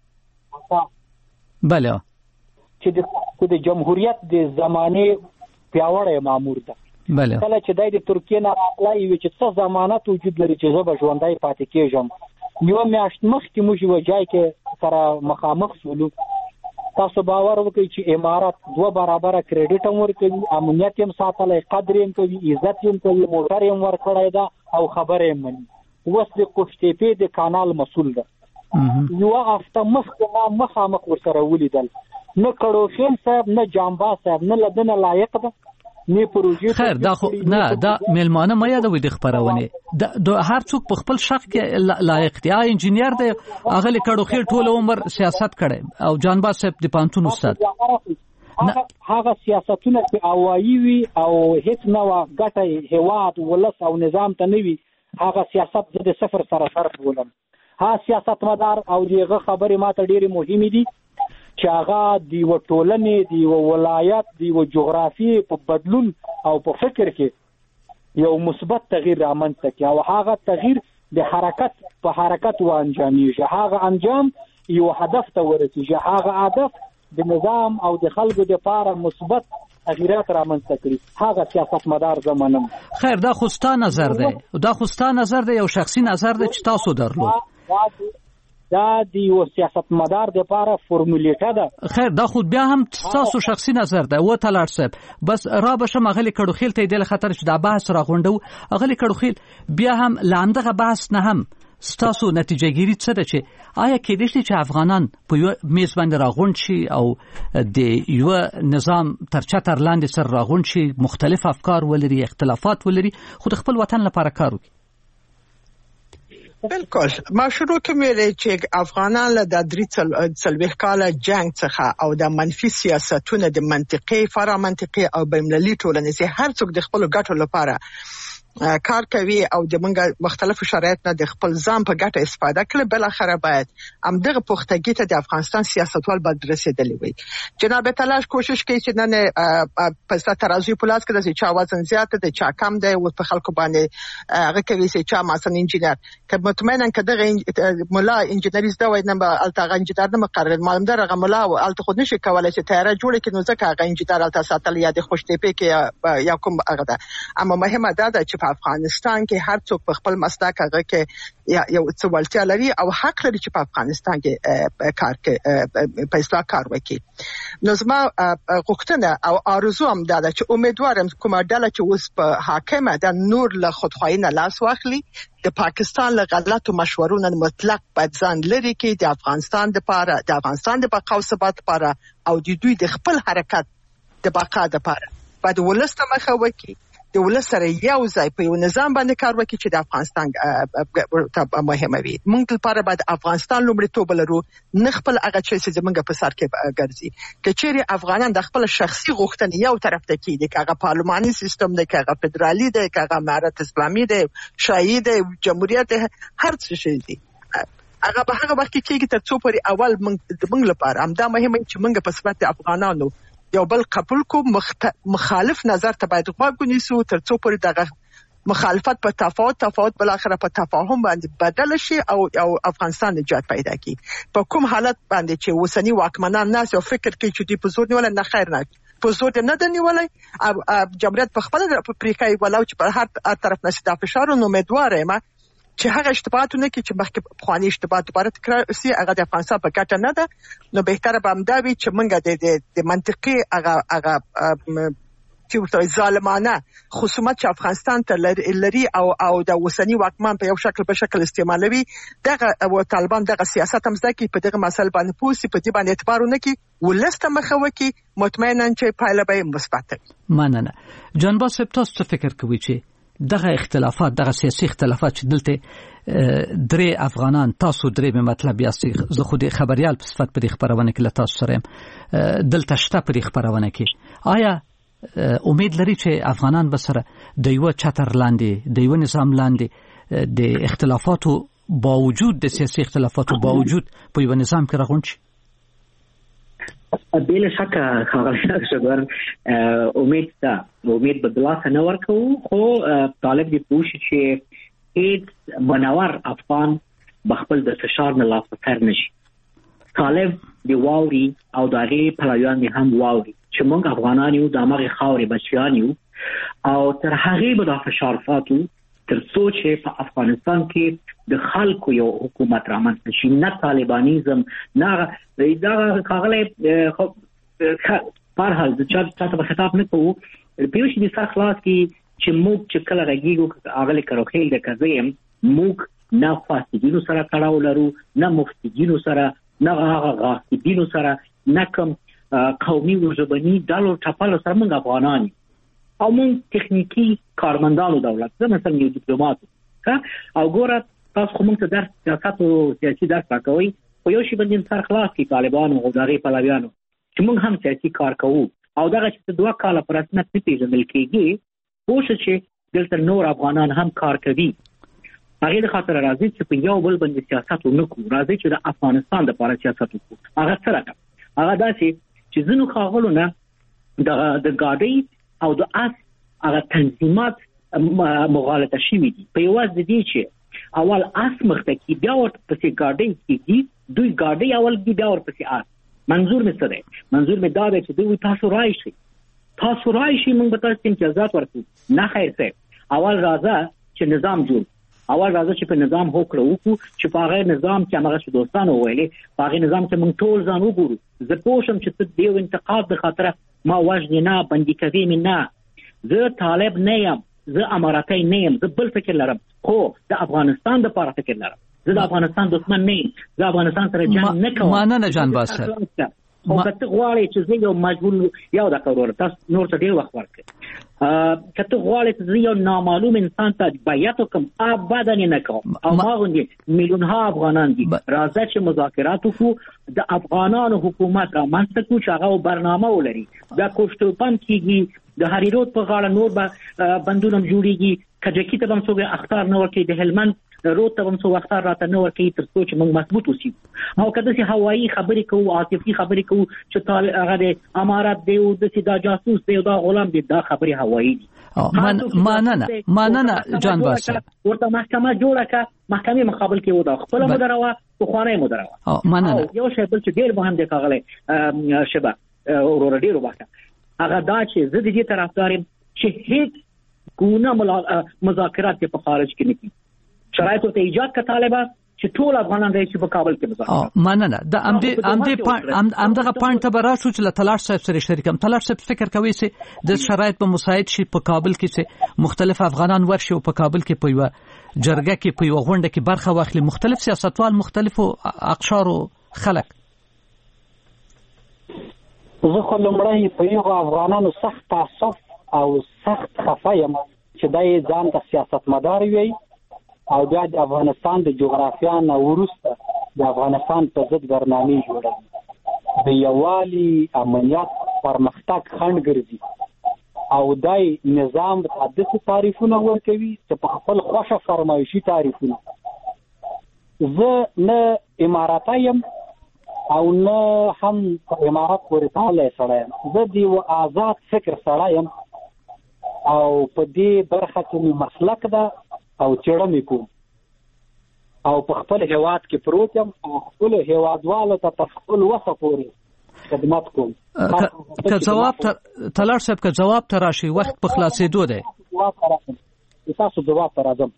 بله چې د جمهوریت د زمانه پیاوړی مامور ده. بله کله چې دای د ترکیه نه راغلی وي چې څه ضمانت وجود لري چې زه به ژوندی پاتې کېږم. یو میاشت مخکې موږ یو ځای کې سره مخامخ شولو. تاسو باور وکړئ چې امارات دوه برابره کریډټ هم ورکوي، امنیت هم ساتلی، قدر هم کوي، عزت هم کوي، موټر هم ورکړی ده او خبره هم مني. اوس د قوشتېپې د کانال مسؤل ده. یوه هفته مخکې ما مخامخ ورسره ولیدل. نه کړوخیل صاحب نه جامبا صاحب نه له ده نه لایق ده نه پروژې. خیر دا خو نه دا میلمانه مې یادوي د خپرونې د هر څوک په خپل شخص کې لایق دی. آ انجینیر دی هغه لیکړو خیر ټول عمر سیاست کړي او جانباز صاحب د پانتون استاد هغه سیاستونه په اوایي وي او هیڅ نه ګټه هیواد ولس او نظام ته نه وي. هغه سیاست د صفر سره صرف ولم. ها سیاست مدار او دغه خبرې ماته ډېری مهمه دي چې هغه د یو ټولنې د یو ولایت د یو جغرافي په بدلون او په فکر کې یو مثبت تغییر رامنځته کوي او هغه تغییر د حرکت په حرکت و انجامېږي. هغه انجام یو هدف ته ورسېږي. هغه هدف د نظام او د خلکو لپاره مثبت تغییرات رامنځته کړي. هغه سیاستمدار زمانم. خیر دا خو ستا نظر دی، دا خو ستا نظر دی، یو شخصي نظر دی چې تاسو درلود. دا د یو سیاستمدار لپاره فورمولیټه ده. خیر دا خو بیا هم تاسو شخصي نظر ده. و تلار صاحب بس را بشم غلی کډو خیل ته د خطر چې دا بحث راغونډو غلی کډو خیل بیا هم لاندغه بحث نه هم ستاسو نتیجه ګیری څه ده چې آیا کېدای شي چې افغانان په یو میز باندې راغونډ شي او د یو نظام تر چتر لاندې سره راغونډ شي، مختلف افکار ولري، اختلافات ولري، خو د خپل وطن لپاره کار وکړي؟ بالکل. ما شروع کوم چې افغانان له د درې څلوېښت کاله جنگ څخه او د منفي سیاستونو د منطقي فرا منطقي او بین‌المللي ټولنې هر څوک د خپل ګټو لپاره کار کوي او د منګه مختلفو شرایط نه د خپل ځان په ګټه استفاده کړي. بل اخره باید همدغه پختګي ته د افغانستان سیاستوال باید رسیدلی وي. جناب تلاش کوشش کوي چې نن په ترازوی پلاس کې د چا وزن زیات دی، چا کم دی، او په خلکو باندې هغه کوي چې چا مثلا انجینر که مطمئنا کده مولا انجینری زده وای نه به التغه انجینر نه مقرر معلوم در هغه مولا او الته خود نشي کولای چې تیار جوړ کړي، نو ځکه هغه انجینر الته ساتل یا د خوشتپې کې یا کوم هغه ده. اما مهمه ده چې په افغانستان کې هر څوک په خپل مسلک هغه کې یو څه ولټیا لري او حق لري چې په افغانستان کې کار کوي، په اصلاح کار وکړي. نو زما غوښتنه او آرزو هم ده چې امیدوارم کومه ډله چې اوس په حاکمه ده نور له خودخواهی نه لاس واخلي، د پاکستان له غلطو مشورونو مطلق باید ځان لري کې د افغانستان لپاره، د افغانستان د بقا او ثبات لپاره او د دوی د خپل حرکت د بقا لپاره باید ولست مخه وکړي، د ولس سره یو ځای په یو نظام باندې کار وکړي چې د افغانستان مهمه وي. موږ لپاره باید افغانستان لومړیتوب لرو، نه خپل هغه چې زمونږ په سر کې ګرځي. که چیرې افغانان د خپل شخصي غوښتنې یو طرف ته کېږي، که هغه پارلماني سیستم دی، که هغه فدرالي دی، که هغه امارت اسلامي دی، شاهي دی، جمهوریت دی، هر څه شي دی، هغه به هغه وخت کې کېږي تر څو پورې اول موږ لپاره همدا مهمه چې موږ په صفت افغانانو یو بل قبول کو، مخت... مخالف نظر ته باید غوږ ونیسو تر څو پورې دغه مخالفت په تفاوت تفاوت بل اخره په تفاهم باندې بدل شي او او افغانستان نجات پیدا کړي. په کوم حالت باندې چې وسنی واکمنان ناس یو فکر کوي چې دی په زور نیول نه خیر نه په زور نه د نیولای جمهوریت په خپل پریکای ولاو چې په هر طرف نشي د فشار نو امیدواره ما چې هغه اشتباهاتونه کې چې مخکې خواني اشتباهات دوباره تکرار شي هغه د افغانستان په ګټه نه ده. نو بهتره به همدا وي چې موږ د منطقي هغه هغه چې ورته ظالمانه خصومت چې افغانستان ته لري او او د وسنی واکمن په یو شکل په شکل استعمالوي، دغه او طالبان دغه سیاست هم ځکه په دغه مسله باندې پوسی په دې باندې اعتبار ونه کی ولسته مخه وکي، مطمئنا چې پایله به مثبت وي. مننه. جان باسط تاسو څه فکر کوئ چې دغه اختلافات، دغه سیاسي اختلافات چې دلته درې افغانان تاسو درې به مطلب یاستئ، زه خو د خبريال په صفت په خبرونه کې له تاسو سره دلته شته په خبرونه کې، آیا امید لري چې افغانان به سره د یو چتر لاندې د یو نظام لاندې د اختلافاتو باوجود د سیاسي اختلافاتو باوجود په یو نظام کې راغونډ شي؟ بلا شک خبره شګر امید ده، امید به دلاسه نه ورکو، خو طالب دی پوښي چې هیڅ بناور افغان بخپل د فشار نه لاس پر نشي. طالب دی واوري او دغه پلویان دی هم واوري چې موږ افغانان یو د امغه خاورې بچیان یو او تر هغه به د فشار فاتو تر څو چې په افغانستان کې د خلکو یو حکومت رامنځته شي، نه طالبانیزم نه دا کاغله خو په هر حال د چا ته خطاب نه کوو. پیوش دي سر خلاص کې چې موږ چې کله راګیږو هغه کروخیل د کزیم موږ نه فاسدینو سره تړاو لرو، نه مفسدینو سره، نه هغه غاصبینو سره، نه کوم قومي وجبني دالو ټاپلو سره. موږ افغانان او موږ تخنیکی کارمندانو دولت، زه مثلا یو ډیپلوماټ او ګوره تاسو کوم څه درس سیاست او سیاسي درس راکوي، خو یو شی باندې سر خلاص کی طالبانو او دغه پلویانو چې موږ هم سیاسي کار کوو او دغه چې دوه کاله پر رسمیت نه پیژندل کېږي، پوه چې دلته نور افغانان هم کار کوي. هغه د خاطر راځي چې په یو بل باندې سیاست ونکړو، راځي چې د افغانستان لپاره سیاست وکړو. هغه سره هغه داسې چې زنو خاغلو نه د ګاډي او د اس هغه تنظیمات مغالطه شوي دي په یوازې د دې چې اول اس مخته کې بیا ورته پسې ګاډي کېږي، دوی ګاډي اول کې بیا ورته پسې اس. منظور مې څه دی؟ منظور مې دا دی چې دوی تاسو راشي تاسو راشي موږ به تاسو امتیازات ورکړو. نه خیر څه، اول راځه چې نظام جوړ، اول راځه چې په نظام هوکړه وکړو چې په هغه نظام چې هغه دوستانو ویلي په هغه نظام کې موږ ټول ځان وګورو. زه پوه شم چې ته دیو انتقاد د خاطره ما وژنې نه، بندي کوي مې نه، زه طالب نه یم، زه اماراتي نه یم، زه بل فکر لرم، خو د افغانستان د لپاره فکر لرم. زه د افغانستان دښمن نه یم، زه افغانستان سره جنگ نه کوم. مننه جانباز صاحب. او که ته غواړې چې زه یو مجبور یو د کورور تاسو نور څه ډیر وخت ورکړي، که ته غواړې چې زه یو نامعلوم انسان ته بیعت وکړم ابدا نه کوم. او ما غوندې میلیونها افغانان دي، راځه چې مذاکرات وکړو، د افغانانو حکومت رامنځته کړو چې هغه برنامه ولري. دا کوشتوپان کېږي، د هری رود په غاړه نور به بندونه جوړیږي، کجکی ته هم څوک اختار نه ورکړي، د هلمند روت ته هم څو وخت راته نه ورکړي تر څو چې موږ مضبوط اوسو. او کله چې هوایي خبرې کوو، عاطفي خبرې کوو چې طال هغه د امارات دی او د سیدا جاسوس دی او دا غلام دی، دا خبرې هوایي دي. مننه مننه جانباز صاحب. ورته محکمه جوړه کا، محکمې مقابل کې ودا خپل مدروا خو خوانه مدروا. مننه. یو شی بل چې ډیر مهم دی کاغله شبا اورور ډیر وخت هغه دا چې زه د دې طرفدار یم چې هیڅ ګونه مذاکرات په خارج کې نه کیږي. شرایط ته ایجاد کا طالبان چې ټول افغانان راځي په کابل کې مذاکرات. مننه. د امدې امدې امدغه پوینټ ته براشو چې له تلاش صاحب سره شریکم. تلاش صاحب فکر کوي چې د شرایط په مساعد شي په کابل کې چې مختلف افغانان ورشي او په کابل کې په یو جرګه کې په یو غونډه کې برخه واخلي، مختلف سیاستوال، مختلفو اقشار او خلک. زه خو لمړی په یو افغانانو سخت تعصب او سخت خفایم چې دای ځان د سیاست مدار وي او بیا د افغانستان د جغرافیا نه وروسته د افغانستان په ضد برنامه جوړوي، د یووالي، امنیت، پرمختګ خنډ ګرځي او دای نظام د حدث تعریفونه ورکوي چې په خپل خوښه فرمایشي تعریفونه. زه نه اماراتایم او نه هم امارات پورې تړلی سړی یم، زه د یو آزاد فکر سړی یم او په دې برخه کې مې مسلک ده او چړمې کوم او په خپل هیواد کې پروت یم او خپل هیوادوالو ته په خپل وسه پورې خدمت کوم. که جواب ته تلاش صاحب که جواب ته راشي وخت په خلاصېدو دی. جواب ته راشم، تاسو جواب ته راځم.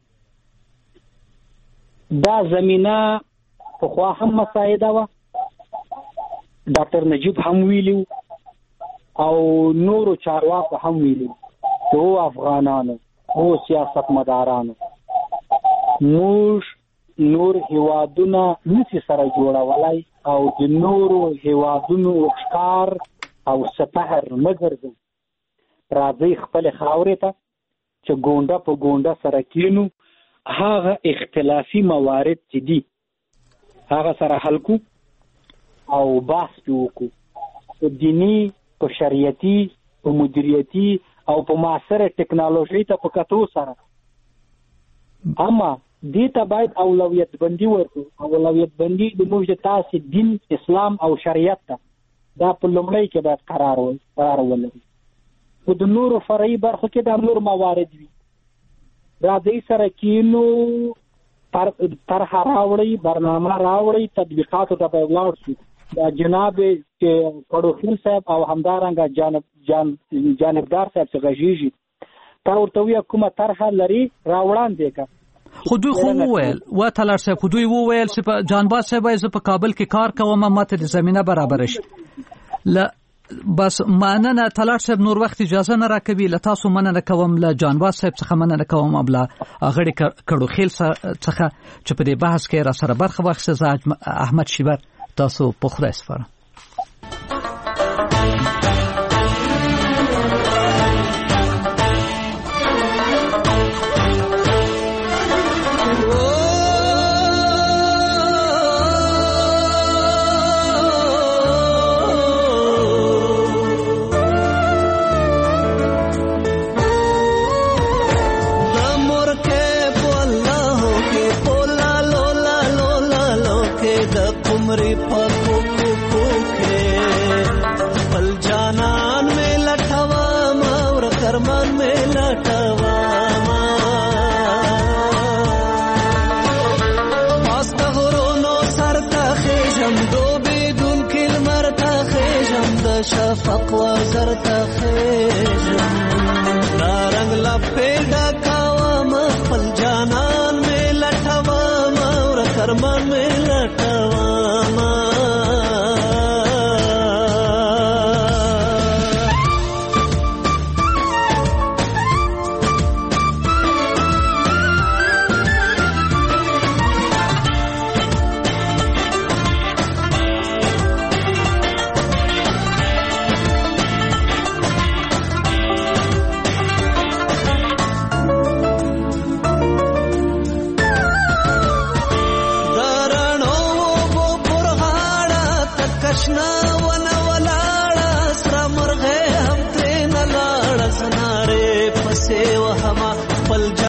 دا زمینه پخوا هم مساعده وه، ډاکټر نجیب هم ویلي او نورو چارواکو هم ویلي چې او افغانانو او سیاست مدارانو موږ نور هیوادونه نسی سره جوړولای او د نورو هیوادونو ښکار او سپهر مګرځو. راځي خپل خاورې ته چې ګونډه په ګونډه سره کینو، هغه اختلافي موارد چې دي هغه سره حل کو او بحث وکړو په دینی، په شریعتي، په مدیریتي او په معاصره ټکنالوژي ته په کتو سره. اما دې ته باید اولویت بندي ورکړو. اولویت بندي د موږ د تاسو دین، اسلام او شریعت ته دا په لومړی کې باید قرار ول قرار ولري. په د نورو فرعي برخو کې د نور موارد وي. دا دې سره کینو پر طرح راوړي، برنامه راوړي، تطبیقاتو ته به ولاړ شي. دا جناب چې پړوخیل صاحب او همدارنګه جانب جان جانبدار صاحب څخه غږیږي تا ورته وی کومه طرح لري راوړاندې کا. خو دوی خو وویل و تلار صاحب خو دوی وویل چې په جانباز صاحب زه په کابل کې کار کوم، ماته د زمينه برابر شي. ل بس مننه تلار صاحب، نور وخت اجازه نه راکوي. ل تاسو مننه کوم، ل جانباز صاحب څخه مننه کوم، ابلا غړي کړو خیل څخه چې په دې بحث کې را سره برخه واخیسته. احمد شیبر تاسو په خدای سپارم. شفق وزر تخیجم نارنگ لپیدا کاوام خپل جانان میں لٹھوام اور کرمان میں